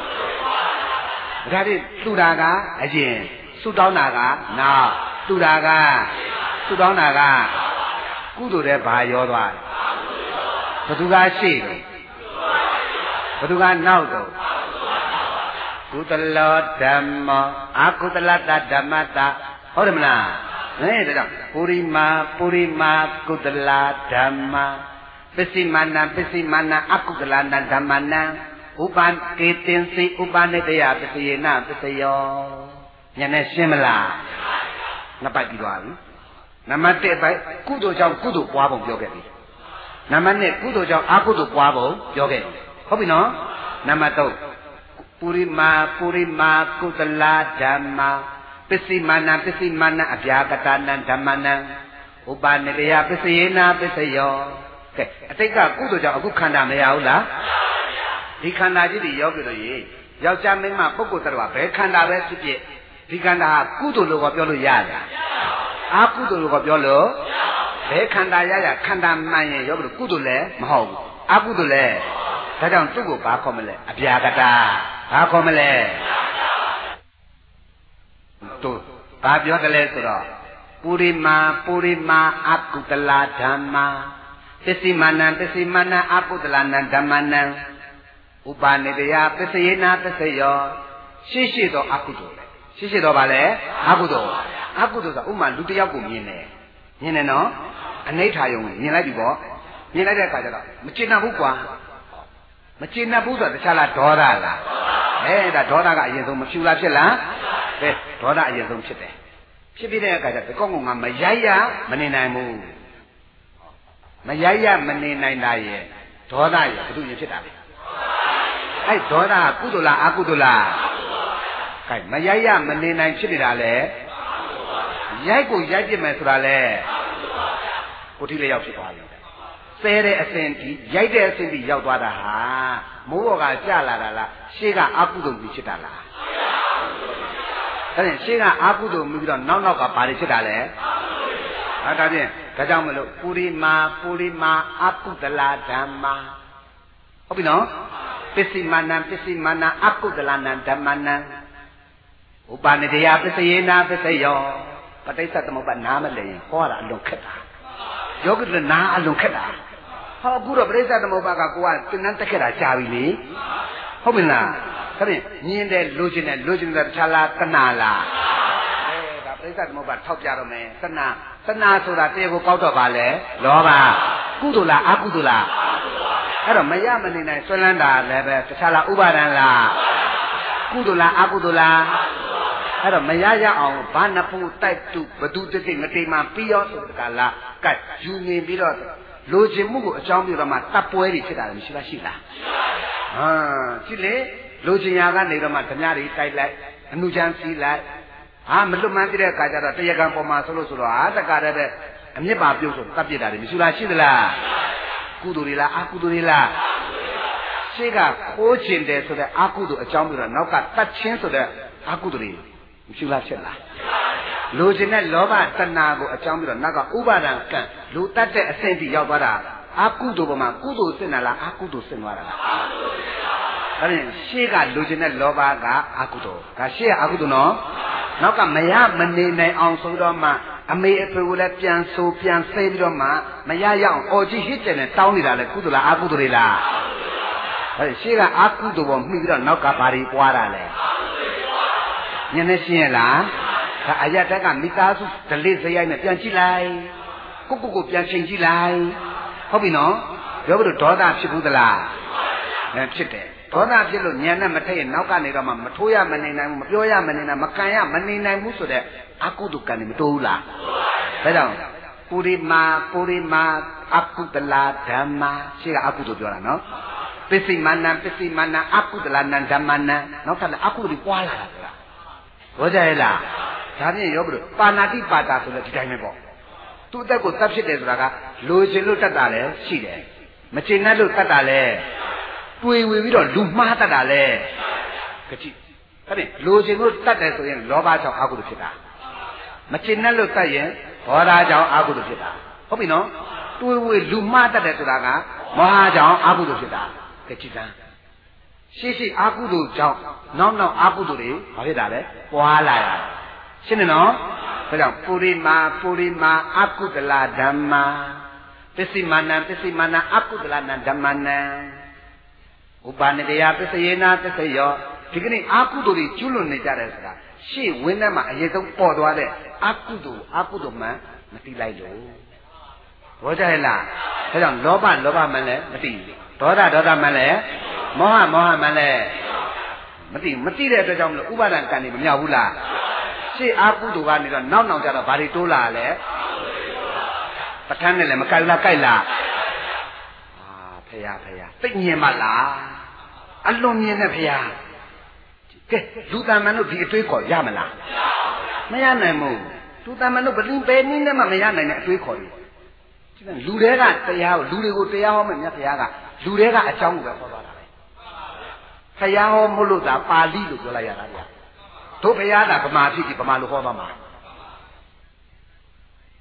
ဒါတွေလှူတာကအရင်စွတောင်းတာကနောက်လှူတာကစွတောင်းတာကကုသိုလ်တဲ့ဘာရောသွားတယ်ဘသူကရှိတယ်ဘသူကနောက်တော့ကုသလောဓမ္မအကုသလတဓမ္မတာဟုတ်တယ်မလားဟဲ့ဒါကြောင့်ပုရိမာပုရိမာကုသလဓမ္မပစ္စည်းမာနပစ္စည်းမာနအကုသလနာဓမ္မနံဥပံကေတင်စီဥပနိတယပစ္စယေနပစ္စယောညနေရှင်းမလားနှစ်ပတ်ပြီးသွားပြီနံပါတ်一ပိုင်းကုသိုလ်ကြောင့်ကုသိုလ်ပွားပုံပြောခဲ့ပြီနံပါတ်二ကုသိုလ်ကြောင့်အကုသိုလ်ပွားပုံပြောခဲ့ပြီဟုတ်ပြီနော်နံပါတ်သုံးပုရိမာပုရိမာကုသလဓမ္မပစ္စည်းမာနပစ္စည်းမာနအပြာကတနံဓမ္မနံဥပနိတယပစ္စယေနပစ္စယောကဲအတိတ်ကကုသိုလ်ကြောင့်အခုခန္ဓာမရဘူးလားဒီခန္ဓာကြီးတွေရောက်ပြီလို့ရေယောက်ျားမိန်းမပုဂ္ဂိုလ်တော်ဘယ်ခန္ဓာပဲဖြစ်ဖြစ်ဒီခန္ဓာကုသိုလ်လို့ပြောလို့ရတယ်အာကုသိုလ်လို့ပြောလို့ဘယ်ခန္ဓာရရခန္ဓာမှန်ရင်ရောဘလို့ကုသိုလ်လည်းမဟုတ်ဘူးအာကုသိုလ်လေဒါကြောင့်သူ့ကိုဘာခေါ်မလဲအပြာကတာဘာခေါ်မလဲသူဘာပြောတယ်လဲဆိုတော့ပုရိမာပုရိမာအကုတလာဓမ္မာပစ္စည်းမာနံပစ္စည်းမာနံအကုတလာနံဓမ္မနံဥပါနေတယပစ္စယေနာပစ္စယောရှိရှိသောအကုသိုလ်ရှိရှိသောဗာလဲအကုသိုလ်အကုသိုလ်ဆိုဥမာလူတစ်ယောက်ကိုမြင်တယ်မြင်တယ်နော်အနိဋ္ဌာယုံမြင်လိုက်ပြီပေါ့မြင်လိုက်တဲ့အခါကျတော့မကျေနပ်ဘူးကွာမကျေနပ်ဘူးဆိုတာတခြားလားဒေါသလားအဲဒါဒေါသကအရင်ဆုံးမဖြူလားဖြစ်လားကဲဒေါသအရင်ဆုံးဖြစ်တယ်ဖြစ်ပြီးတဲ့အခါကျတော့ဒီကောင်းကောင်ကမရိုက်ရမနေနိုင်ဘူးမရိုက်ရမနေနိုင်တာရဲ့ဒေါသရဲ့ဘုသူရင်ဖြစ်တာလေအဲဒေါသကကုသိုလ်လားအကုသိုလ်လားကဲမရိုက်ရမနေနိုင်ဖြစ်နေတာလေရိုက်ကိုရိုက်ပြစ်မယ်ဆိုတာလေကိုတိလေးရောက်ဖြစ်သွားပြီဆဲတဲ့အစဉ်ဒီရိုက်တဲ့အစဉ်ဒီရောက်သွားတာဟာမိုးဘော်ကကြလာတာလားရှေ့ကအကုသိုလ်ကြီးဖြစ်တာလားဒါဖြင့်ရှေ့ကအာကုသိုလ်မှုပြီးတော့နောက်နောက်ကဘာတွေဖြစ်တာလဲအဲဒါဖြင့်ဒါကြောင့်မလို့ပုရိမာပုရိမာအကုတလာဓမ္မာဟုတ်ပြီနော်ပစ္စည်းမာနံပစ္စည်းမာနံအကုတလာနံဓမ္မနံဥပါနေတယပစ္စယေနာပစ္စယောပဋိစ္စသမုပ္ပါနားမလဲရင်ဟောတာအလွန်ခက်တာယောဂိတနာအလွန်ခက်တာဟောအခုတော့ပဋိစ္စသမုပ္ပါကကိုကသင်္นานတက်ခဲ့တာကြာပြီလေဟုတ်ပြီလားဒါဖြင့်မြင်တယ်လိုချင်တယ်လိုချင်တယ်တခြားလားတဏှာလားအဲဒါပရိစ္ဆေသမုပ္ပါထောက်ပြတော့မယ်တဏှာတဏှာဆိုတာတရားကိုကောက်တော့ပါလေလောဘကုသိုလ်လားအကုသိုလ်လားအဲ့တော့မရမနေနိုင်ဆွဲလန်းတာလည်းပဲတခြားလားဥပါဒံလားကုသိုလ်လားအကုသိုလ်လားအဲ့တော့မရရအောင်ဘာနဖူးတိုက်တုဘသူတိတိမတိမှပြီးရောဆိုတကလားကတ်ယူနေပြီးတော့လိုချင်မှုကိုအကြောင်းပြတော့မှတပ်ပွဲတွေဖြစ်တာလည်းမရှိလားရှိလားဟာရှိလေလိုချင်ရာကနေတော့မှဓမြတွေတိုက်လိုက်အနုချမ်းစီးလိုက်ဟာမလွတ်မှန်းတဲ့အခါကျတော့တရားကံပေါ်မှာဆိုလို့ဆိုတော့ဟာတက္ကရာတဲ့အမြင့်ပါပြုတ်ဆိုတတ်ပြစ်တာတွေမရှိလားရှိသလားကုသိုလ်တွေလားအကုသိုလ်တွေလားရှေ့ကခိုးချင်တယ်ဆိုတဲ့အကုသိုလ်အကြောင်းပြတော့နောက်ကတတ်ချင်းဆိုတဲ့အကုသိုလ်တွေမရှိလားဖြစ်လားလိုချင်တဲ့လောဘတဏှာကိုအကြောင်းပြတော့နောက်ကဥပါဒံကံလူတတ်တဲ့အဆင့်ထိရောက်သွားတာအကုသိုလ်ပေါ်မှာကုသိုလ်စင်တာလားအကုသိုလ်စင်သွားတာလားအဲ့ဒီရှေ့ကလိုချင်တဲ့လောဘကအကုသိုလ်ဒါရှေ့ကအကုသိုလ်နော်နောက်ကမရမနေနိုင်အောင်ဆိုတော့မှအမေအဖေကိုလည်းပြန်ဆိုပြန်ဆဲပြီးတော့မှမရရအောင်အော်ကြီးဟစ်တယ်နဲ့တောင်းနေတာလေကုသိုလ်လားအကုသိုလ်တွေလားအဲ့ဒီရှေ့ကအကုသိုလ်ပေါ်မှီပြီးတော့နောက်ကဘာတွေပွားတာလဲညနေရှင်းရလားဒါအရတက်ကမိသားစုဒလိစရိုက်နဲ့ပြန်ကြည့်လိုက်ကိုကိုကိုပြန်ချိန်ကြည့်လိုက်ဟုတ်ပြီနော်ပြောပြီးတော့ဒေါသဖြစ်ဘူးသလားအဲဖြစ်တယ်ဒေါသဖြစ်လို့ညံနဲ့မထည့်ရင်နောက်ကနေတော့မှမထိုးရမနေနိုင်ဘူးမပြောရမနေနိုင်မကန်ရမနေနိုင်ဘူးဆိုတဲ့အကုသိုလ်ကံနေမတိုးဘူးလားဒါကြောင့်ပုရိမာပုရိမာအကုတလာဓမ္မာရှိကအကုသိုလ်ပြောတာနော်ပစ္စည်းမာနံပစ္စည်းမာနံအကုတလာနံဓမ္မနံနောက်ထပ်လည်းအကုသိုလ်ပွားလာတာဆိုတာဘောကြရဲ့လားဒါဖြင့်ရောဘလို့ပါဏာတိပါတာဆိုတဲ့ဒီတိုင်းပဲပေါ့သူ့အသက်ကိုတတ်ဖြစ်တယ်ဆိုတာကလိုချင်လို့တတ်တာလည်းရှိတယ်မချင်တတ်လို့တတ်တာလည်းတွေ့ဝေပြီးတော့လူမှားတတ်တာလေကြည့်အဲ့ဒီလိုချင်လို့တတ်တယ်ဆိုရင်လောဘကြောင့်အကုသိုလ်ဖြစ်တာမချင်နဲ့လို့တတ်ရင်ဒေါသကြောင့်အကုသိုလ်ဖြစ်တာဟုတ်ပြီနော်တွေ့ဝေလူမှားတတ်တယ်ဆိုတာကမောဟကြောင့်အကုသိုလ်ဖြစ်တာကြည့်စမ်းရှိရှိအကုသိုလ်ကြောင့်နောက်နောက်အကုသိုလ်တွေဘာဖြစ်တာလဲပွားလာတာရှင်းနေနော်ဒါကြောင့်ပုရိမာပုရိမာအကုတလာဓမ္မာပစ္စည်းမာနံပစ္စည်းမာနံအကုတလာနံဓမ္မနံဥပါနေတယပစ္စယေနာပစ္စယောဒီကနေ့အာကုသိုလ်တွေကျွလွန်နေကြတယ်ဆိုတာရှေ့ဝင်းထဲမှာအရင်ဆုံးပေါ်သွားတဲ့အကုသိုလ်အကုသိုလ်မှမတိလိုက်လို့ဘောကြရဲ့လားဒါကြောင့်လောဘလောဘမှလည်းမတိဘူးဒေါသဒေါသမှလည်းမောဟမောဟမှလည်းမတိမတိတဲ့အတွက်ကြောင့်မလို့ဥပါဒံကံနေမမြောက်ဘူးလားရှေ့အာကုသိုလ်ကနေတော့နောက်နောက်ကြတော့ဘာတွေတိုးလာလဲပဋ္ဌာန်းနဲ့လည်းမကြိုက်လားကြိုက်လားဖရာဖရာသိမြင်ပါလားအလွန်မြင်တဲ့ဖရာကဲလူတန်မန်တို့ဒီအတွေးခေါ်ရမလားမရနိုင်ဘူးလူတန်မန်တို့ဘယ်နည်းပဲနည်းနဲ့မှမရနိုင်တဲ့အတွေးခေါ်တွေလူတွေကတရားကိုလူတွေကိုတရားဟောမယ်မြတ်ဖရာကလူတွေကအကြောင်းကိုပဲဟောသွားတာပဲဖရာဟောမလို့သာပါဠိလို့ပြောလိုက်ရတာဗျာတို့ဖရာကဗမာဖြစ်ပြီးဗမာလိုဟောသွားမှာဟ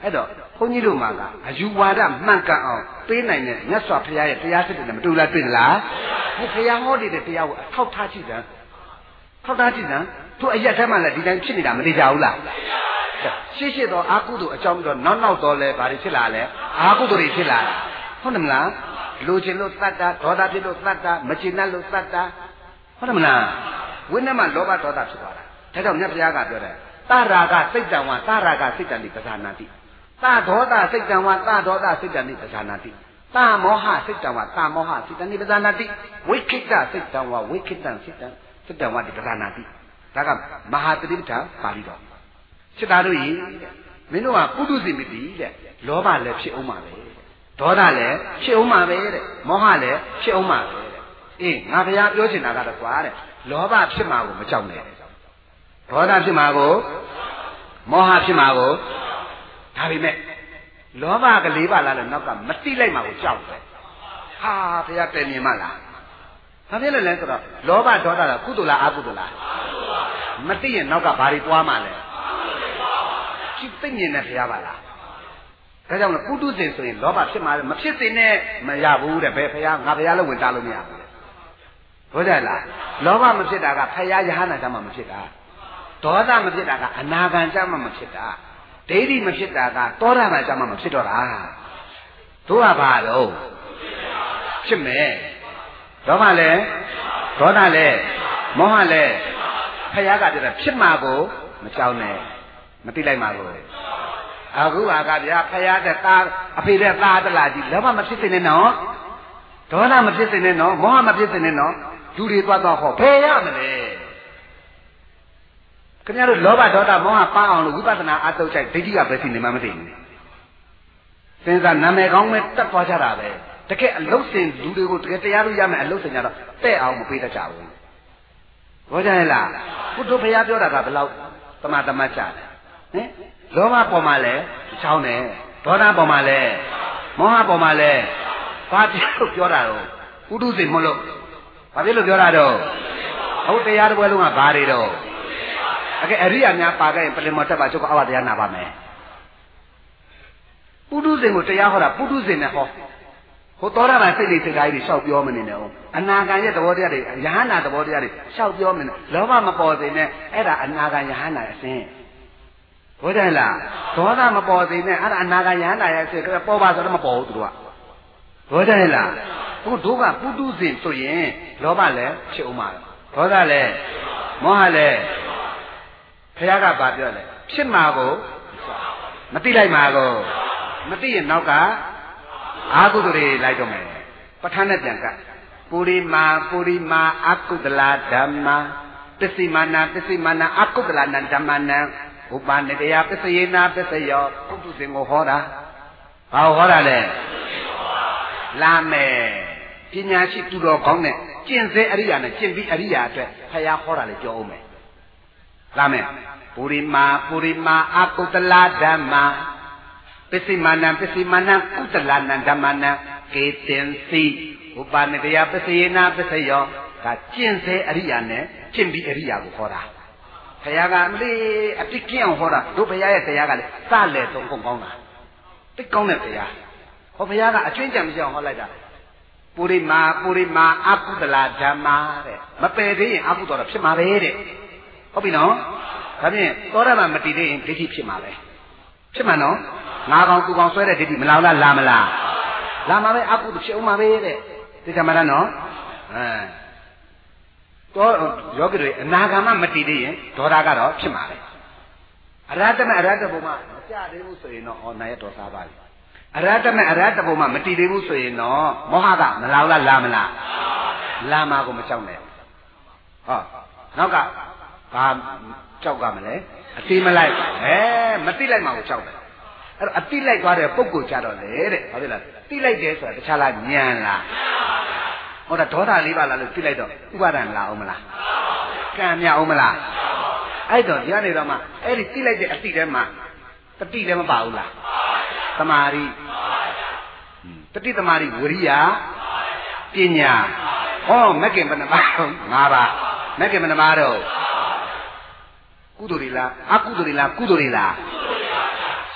အဲ့တော့ဘုန်းကြီးတို့မှာကအယူဝါဒမှန်ကန်အောင်ပေးနိုင်တဲ့မြတ်စွာဘုရားရဲ့တရားစစ်တဲ့မတူလားတွေ့သလားဒီဘုရားဟောတဲ့တရားကိုအထောက်ထားကြည့်စမ်းထောက်ထားကြည့်စမ်းသူအရက်ထဲမှာလည်းဒီတိုင်းဖြစ်နေတာမသိကြဘူးလားရှေ့ရှေ့တော့အာကုသို့အကြောင်းပြီးတော့နောက်နောက်တော့လဲဘာတွေဖြစ်လာလဲအာကုသို့တွေဖြစ်လာတာဟုတ်တယ်မလားလူချင်းလို့သတ်တာဒေါသဖြစ်လို့သတ်တာမချင်တတ်လို့သတ်တာဟုတ်တယ်မလားဝိနည်းမှာလောဘဒေါသဖြစ်သွားတာဒါကြောင့်မြတ်ဘုရားကပြောတယ်သရာကစိတ်တံဝသရာကစိတ်တံတိပဇာနာတိသဒေါသစိတ်တံဝသဒေါသစိတ်တံတိပဇာနာတိသမောဟစိတ်တံဝသမောဟစိတ်တံတိပဇာနာတိဝိခိတစိတ်တံဝဝိခိတစိတ်တံစိတ်တံဝတိပဇာနာတိဒါကမဟာတတိပဋ္ဌာန်ပါဠိတော်စိတ္တာတို့ကြီးမင်းတို့ကပုထုဇဉ်မတိတဲ့လောဘလည်းဖြစ်အောင်ပါပဲဒေါသလည်းဖြစ်အောင်ပါပဲတဲ့မောဟလည်းဖြစ်အောင်ပါပဲတဲ့အေးငါဘုရားပြောချင်တာကတော့ကွာတဲ့လောဘဖြစ်မှာကိုမကြောက်နဲ့ဒေါသဖြစ်မှာကိုမောဟဖြစ်မှာကိုဒါပေမဲ့လောဘကလေးပါလားလို့နောက်ကမတိလိုက်မှာကိုကြောက်တယ်ဟာဘုရားတည်မြင်မလားဘာဖြစ်လို့လဲဆိုတော့လောဘဒေါသကကုသိုလ်လားအကုသိုလ်လားမတိရင်နောက်ကဘာတွေပွားမှာလဲကြည့်သိမြင်တဲ့ဘုရားပါလားဒါကြောင့်ပုထုဇဉ်ဆိုရင်လောဘဖြစ်မှာမဖြစ်စေနဲ့မရဘူးတဲ့ဘယ်ဘုရားငါဘုရားလည်းဝင်တားလို့မရဘူးဟုတ်တယ်လားလောဘမဖြစ်တာကဘုရားယဟနာကြမှာမဖြစ်တာဒေါသမဖြစ်တာကအနာဂံကြမှာမဖြစ်တာဒိဋ္ဌိမဖြစ်တာကသောတာပန်ကြမှာမဖြစ်တော့တာတို့ကဘာတော့ဖြစ်မယ်လောဘလည်းဒေါသလည်းမောဟလည်းဘုရားကပြောတာဖြစ်မှာကိုမကြောက်နဲ့မသိလိုက်မှာကိုအခုကဗျာဖယားတဲ့သားအဖေတဲ့သားတလားကြီးလောဘမဖြစ်စေနဲ့နော်ဒေါသမဖြစ်စေနဲ့နော်မောဟမဖြစ်စေနဲ့နော်လူတွေသွားတော့ဟောဘယ်ရမလဲခင်ဗျားတို့လောဘဒေါသမောဟပန်းအောင်လို့ဝိပဿနာအထုတ်ချိုက်ဒိဋ္ဌိကပဲသိနေမှမသိဘူးသင်္သာနာမည်ကောင်းမဲ့တက်သွားကြတာပဲတကယ်အလုတ်စင်လူတွေကိုတကယ်တရားလို့ရမယ်အလုတ်စင်ကြတော့တဲ့အောင်မပေးတတ်ကြဘူးဘောကြရဲ့လားဘုဒ္ဓဘုရားပြောတာကဘယ်လောက်တမတမကြတယ်ဟင်လောဘပေါ်မှာလဲချောင်းတယ်ဒေါသပေါ်မှာလဲမောဟပေါ်မှာလဲဘာဖြစ်လို့ပြောတာတော့ပုထုဇဉ်မလို့ဘာဖြစ်လို့ပြောတာတော့ဟုတ်တရားတစ်ပွဲလုံးကဘာတွေတော့အကဲအရိယာများပါခဲ့ရင်ပလင်မောတက်ပါချုပ်ကအောက်တရားနာပါမယ်ပုထုဇဉ်ကိုတရားဟောတာပုထုဇဉ်နဲ့ဟောဟိုသောတာပန်စိတ်လေးစိတ်ဓာတ်ကြီးရှောက်ပြောမနေနဲ့ဟုတ်အနာဂံရဲ့သဘောတရားတွေယဟနာသဘောတရားတွေရှောက်ပြောမနေနဲ့လောဘမပေါ်စေနဲ့အဲ့ဒါအနာဂံယဟနာအစဉ်ဟုတ်တယ်လားဒေါသမပေါ်သေးနဲ့အဲ့ဒါအနာဂံယဟန္တာရဲ့ဆိုပေါ်ပါဆိုတော့မပေါ်ဘူးသူတို့ကဟုတ်တယ်လားဘုတို့ကပုထုဇဉ်ဆိုရင်လောဘလည်းဖြစ်အောင်ပါဒေါသလည်းမောဟလည်းဘုရားကဘာပြောလဲဖြစ်မှာကိုမသိလိုက်မှာကိုမသိရင်နောက်ကအာဟုတွေလိုက်တော့မယ်ပဋ္ဌာန်းနဲ့ပြန်ကပုရိမာပုရိမာအကုသလာဓမ္မာပစ္စည်းမာနာပစ္စည်းမာနာအကုသလာနံဓမ္မနံဥပနိတယပစ္စယေနာပစ္စယောပုထုဇဉ်ကိုဟောတာဘာဟောတာလဲလာမယ်ပညာရှိသူတော်ကောင်းနဲ့ကျင့်စေအရိယာနဲ့ကျင့်ပြီးအရိယာအတွက်ဖယားဟောတာလေပြောအောင်မယ်လာမယ်ပုရိမာပုရိမာအကုတလဓမ္မာပစ္စည်းမာနံပစ္စည်းမာနံကုတလနံဓမ္မနံကေတင်စီဥပနိတယပစ္စယေနာပစ္စယောဒါကျင့်စေအရိယာနဲ့ကျင့်ပြီးအရိယာကိုဟောတာဘုရားကအမလေးအတိတ်ကအောင်ဟောတာတို့ဘုရားရဲ့တရားကလည်းစလဲသုံးကုန်ကောင်းတာတိတ်ကောင်းတဲ့ဘုရားဟောဘုရားကအကျွင်းကြံမကြောင်ဟောလိုက်တာပုရိမာပုရိမာအကုသလာဓမ္မာတဲ့မပယ်သေးရင်အကုသိုလ်တော့ဖြစ်မှာပဲတဲ့ဟုတ်ပြီနော်ဒါဖြင့်သောတာပန်မတည်သေးရင်ဒိဋ္ဌိဖြစ်မှာပဲဖြစ်မှာနော်ငါကောင်သူကောင်ဆွဲတဲ့ဒိဋ္ဌိမလာလားလာမလားလာမှာပဲအကုသိုလ်ဖြစ်အောင်မှာပဲတဲ့သိကြမှာလားနော်အဲတော့ယောဂီတွေအနာဂါမမတည်သေးရင်ဒေါသကတော့ဖြစ်မှာပဲအရဟတမေအရဟတဘုံမှာမကြသေးဘူးဆိုရင်တော့ဩနာရတော်စားပါလိအရဟတမေအရဟတဘုံမှာမတည်သေးဘူးဆိုရင်တော့မောဟကမလာဘူးလားလာမလားလာမှာကိုမကြောက်နဲ့ဟောနောက်ကဘာကြောက်ကမလဲအတိမလိုက်အဲမတိလိုက်မှာကိုကြောက်တယ်အဲ့တော့အတိလိုက်သွားတဲ့ပုံကိုကြတော့လေတဲ့ဘာဖြစ်လဲတိလိုက်တယ်ဆိုတာတခြားလားညံလားဟောတာဒေါသလေးပါလားလို့သိလိုက်တော့ဥပါဒံလာအောင်မလားကံမြအောင်မလားအဲ့တော့ဒီကနေတော့မှအဲ့ဒီသိလိုက်တဲ့အတိထဲမှာတတိလည်းမပါဘူးလားသမာဓိတတိသမာဓိဝိရိယပညာဟောမက္ကင်ဘယ်နှပါးငါးပါးမက္ကင်ဘယ်နှပါးတော့ကုသိုလ်တွေလားအကုသိုလ်တွေလားကုသိုလ်တွေလားရှ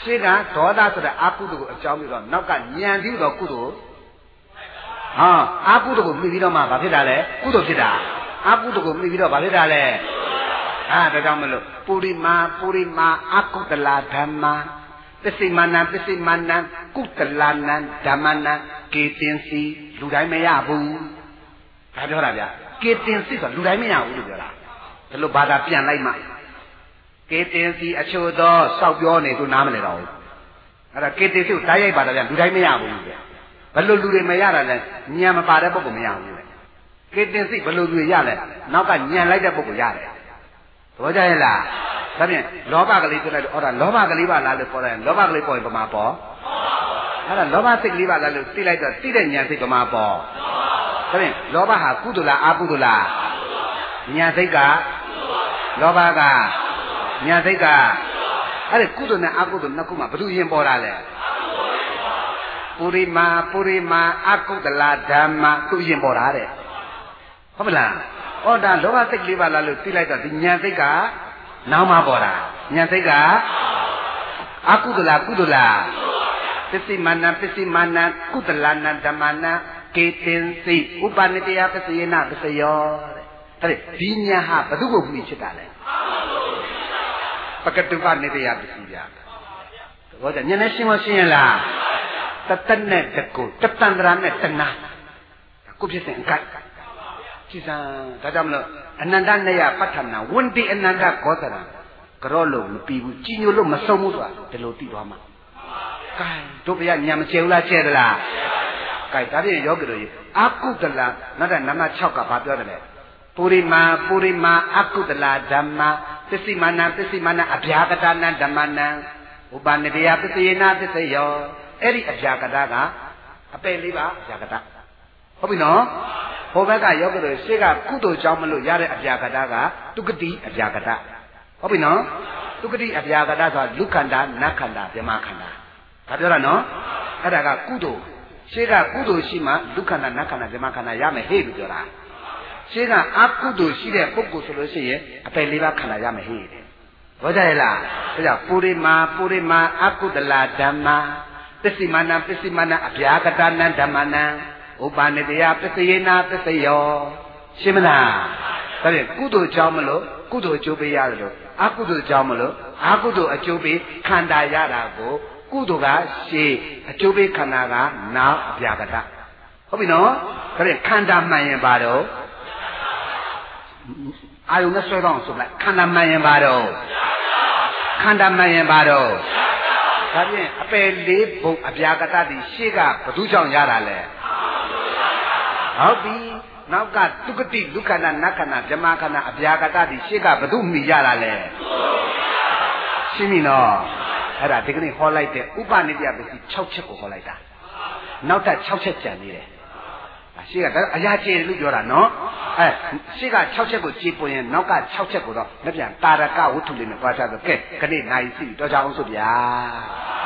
ရှေ့ကဒေါသဆိုတဲ့အကုသိုလ်ကိုအကြောင်းပြီးတော့နောက်ကညံပြီးတော့ကုသိုလ်ဟာအကုသိုလ်ကိုမိပြီးတော့မှဘာဖြစ်တာလဲကုသိုလ်ဖြစ်တာအကုသိုလ်ကိုမိပြီးတော့ဘာဖြစ်တာလဲအာဒါကြောင့်မလို့ပုရိမာပုရိမာအကုတလာဓမ္မာပစ္စည်းမနံပစ္စည်းမနံကုတလာနံဓမ္မနံကေတင်စီလူတိုင်းမရဘူးဒါပြောတာဗျာကေတင်စီဆိုလူတိုင်းမရဘူးလို့ပြောတာဒါလို့ဘာသာပြန်လိုက်မှကေတင်စီအချို့သောစောက်ပြောနေသူနားမလဲတော့ဘူးအဲ့ဒါကေတင်စီကိုဓာတ်ရိုက်ပါတော့ဗျာလူတိုင်းမရဘူးဗျာဘယ်လိုလူတွေမရတာလဲညံမပါတဲ့ပုဂ္ဂိုလ်မရဘူးလေကေတင်စီဘယ်လိုလူတွေရလဲနောက်ကညံလိုက်တဲ့ပုဂ္ဂိုလ်ရတယ်သဘောကျရဲ့လားဒါဖြင့်လောဘကလေးပြောလိုက်တော့အော်ဒါလောဘကလေးပါလားလို့ခေါ်တယ်လောဘကလေးပေါ်ရင်ပမာပေါ်အဲ့ဒါလောဘစိတ်ကလေးပါလားလို့သိလိုက်တော့သိတဲ့ဉာဏ်စိတ်ပမာပေါ်ဒါဖြင့်လောဘဟာကုသလားအကုသလားဉာဏ်စိတ်ကလောဘကဉာဏ်စိတ်ကအဲ့ဒီကုသနဲ့အကုသနှစ်ခုမှာဘယ်သူရင်ပေါ်တာလဲပုရိမာပုရိမာအကုသလာဓမ္မသူရင်ပေါ်တာတဲ့ဟုတ်မလားဩဒါလောဘစိတ်လေးပါလားလို့သိလိုက်တော့ဒီဉာဏ်စိတ်ကနောက်မှပေါ်တာဉာဏ်စိတ်ကအကုသလားကုသလားပစ္စည်းမနံပစ္စည်းမနံကုသလနံဓမ္မနံကေတင်စိဥပနိတယပစ္စယေနပစ္စယောတဲ့အဲ့ဒီဉာဏ်ဟာဘယ်သူကိုမှီဖြစ်တာလဲပကတုပနိတယပစ္စည်းပြဘောကြဉာဏ်နဲ့ရှင်းမရှင်းရလားတတနဲ့တကုတတန္တရာနဲ့တဏကိုဖြစ်စဉ်အကိုက်ကြည်စံဒါကြောင့်မလို့အနန္တနယပဋ္ဌာနာဝန္တိအနန္တဂောသရံကြောလို့မပြီးဘူးကြီးညိုလို့မဆုံးဘူးဆိုတာဒီလိုသိသွားမှာကဲတို့ဘုရားညံမကျဲဘူးလားကျဲသလားကဲဒါဖြင့်ယောဂီတို့အာကုတလနောက်တဲ့နံပါတ်၆ကဘာပြောတယ်လဲပုရိမာပုရိမာအာကုတလဓမ္မပစ္စည်းမနံပစ္စည်းမနံအဗျာကတနံဓမ္မနံဥပနိတယပစ္စယေနပစ္စယောအဲ့ဒီအဗျာကတကအပယ်လေးပါအဗျာကတဟုတ်ပြီနော်ဟိုဘက်ကယောဂီတို့ရှေ့ကကုသိုလ်ကြောင့်မလို့ရတဲ့အဗျာကတကတုကတိအဗျာကတဟုတ်ပြီနော်တုကတိအဗျာကတဆိုတာလူခန္ဓာနတ်ခန္ဓာဗြဟ္မခန္ဓာဒါပြောတာနော်အဲ့ဒါကကုသိုလ်ရှေ့ကကုသိုလ်ရှိမှလူခန္ဓာနတ်ခန္ဓာဗြဟ္မခန္ဓာရမယ်ဟဲ့လို့ပြောတာရှေ့ကအကုသိုလ်ရှိတဲ့ပုဂ္ဂိုလ်ဆိုလို့ရှိရင်အပယ်လေးပါးခန္ဓာရမယ်ဟဲ့တဲ့ဘောကြရဲ့လားဒါကြောင့်ပုရိမာပုရိမာအကုတလာဓမ္မာပစ္စည်းမနံပစ္စည်းမနံအဗျာကတနံဓမ္မနံဥပနိတယပစ္စယေနပစ္စယောရှင်းမလားဒါဖြင့်ကုသိုလ်ကြောင့်မလို့ကုသိုလ်အကျိုးပေးရတယ်လို့အကုသိုလ်ကြောင့်မလို့အကုသိုလ်အကျိုးပေးခန္ဓာရတာကိုကုသိုလ်ကရှေးအကျိုးပေးခန္ဓာကနောက်အဗျာကတဟုတ်ပြီနော်ဒါဖြင့်ခန္ဓာမှန်ရင်ပါတော့အာယုန်နဲ့ဆွဲတော့ဆိုလိုက်ခန္ဓာမှန်ရင်ပါတော့ခန္ဓာမှန်ရင်ပါတော့ဒါဖြင့်အပယ်လေးဘုံအဗျာကတတိရှေးကဘယ်သူကြောင့်ရတာလဲဟုတ်ပြီနောက်ကတုကတိဒုက္ခနာနတ်ခန္ဓာဗြဟ္မခန္ဓာအဗျာကတတိရှေ့ကဘု து မိရတာလဲရှင်းပြီနော်အဲ့ဒါဒီကနေ့ဟောလိုက်တဲ့ဥပနိတယပစ္စည်း၆ချက်ကိုဟောလိုက်တာနောက်ထပ်၆ချက်ကြံနေတယ်ရှေ့ကအရာကျေလို့ပြောတာနော်အဲရှေ့က၆ချက်ကိုကြည်ပွင့်ရင်နောက်က၆ချက်ကိုတော့လက်ပြန်တာရကဝတ္ထုလေးနဲ့တွားချဆိုကဲခဏနိုင်စီတော့ကြအောင်ဆိုဗျာ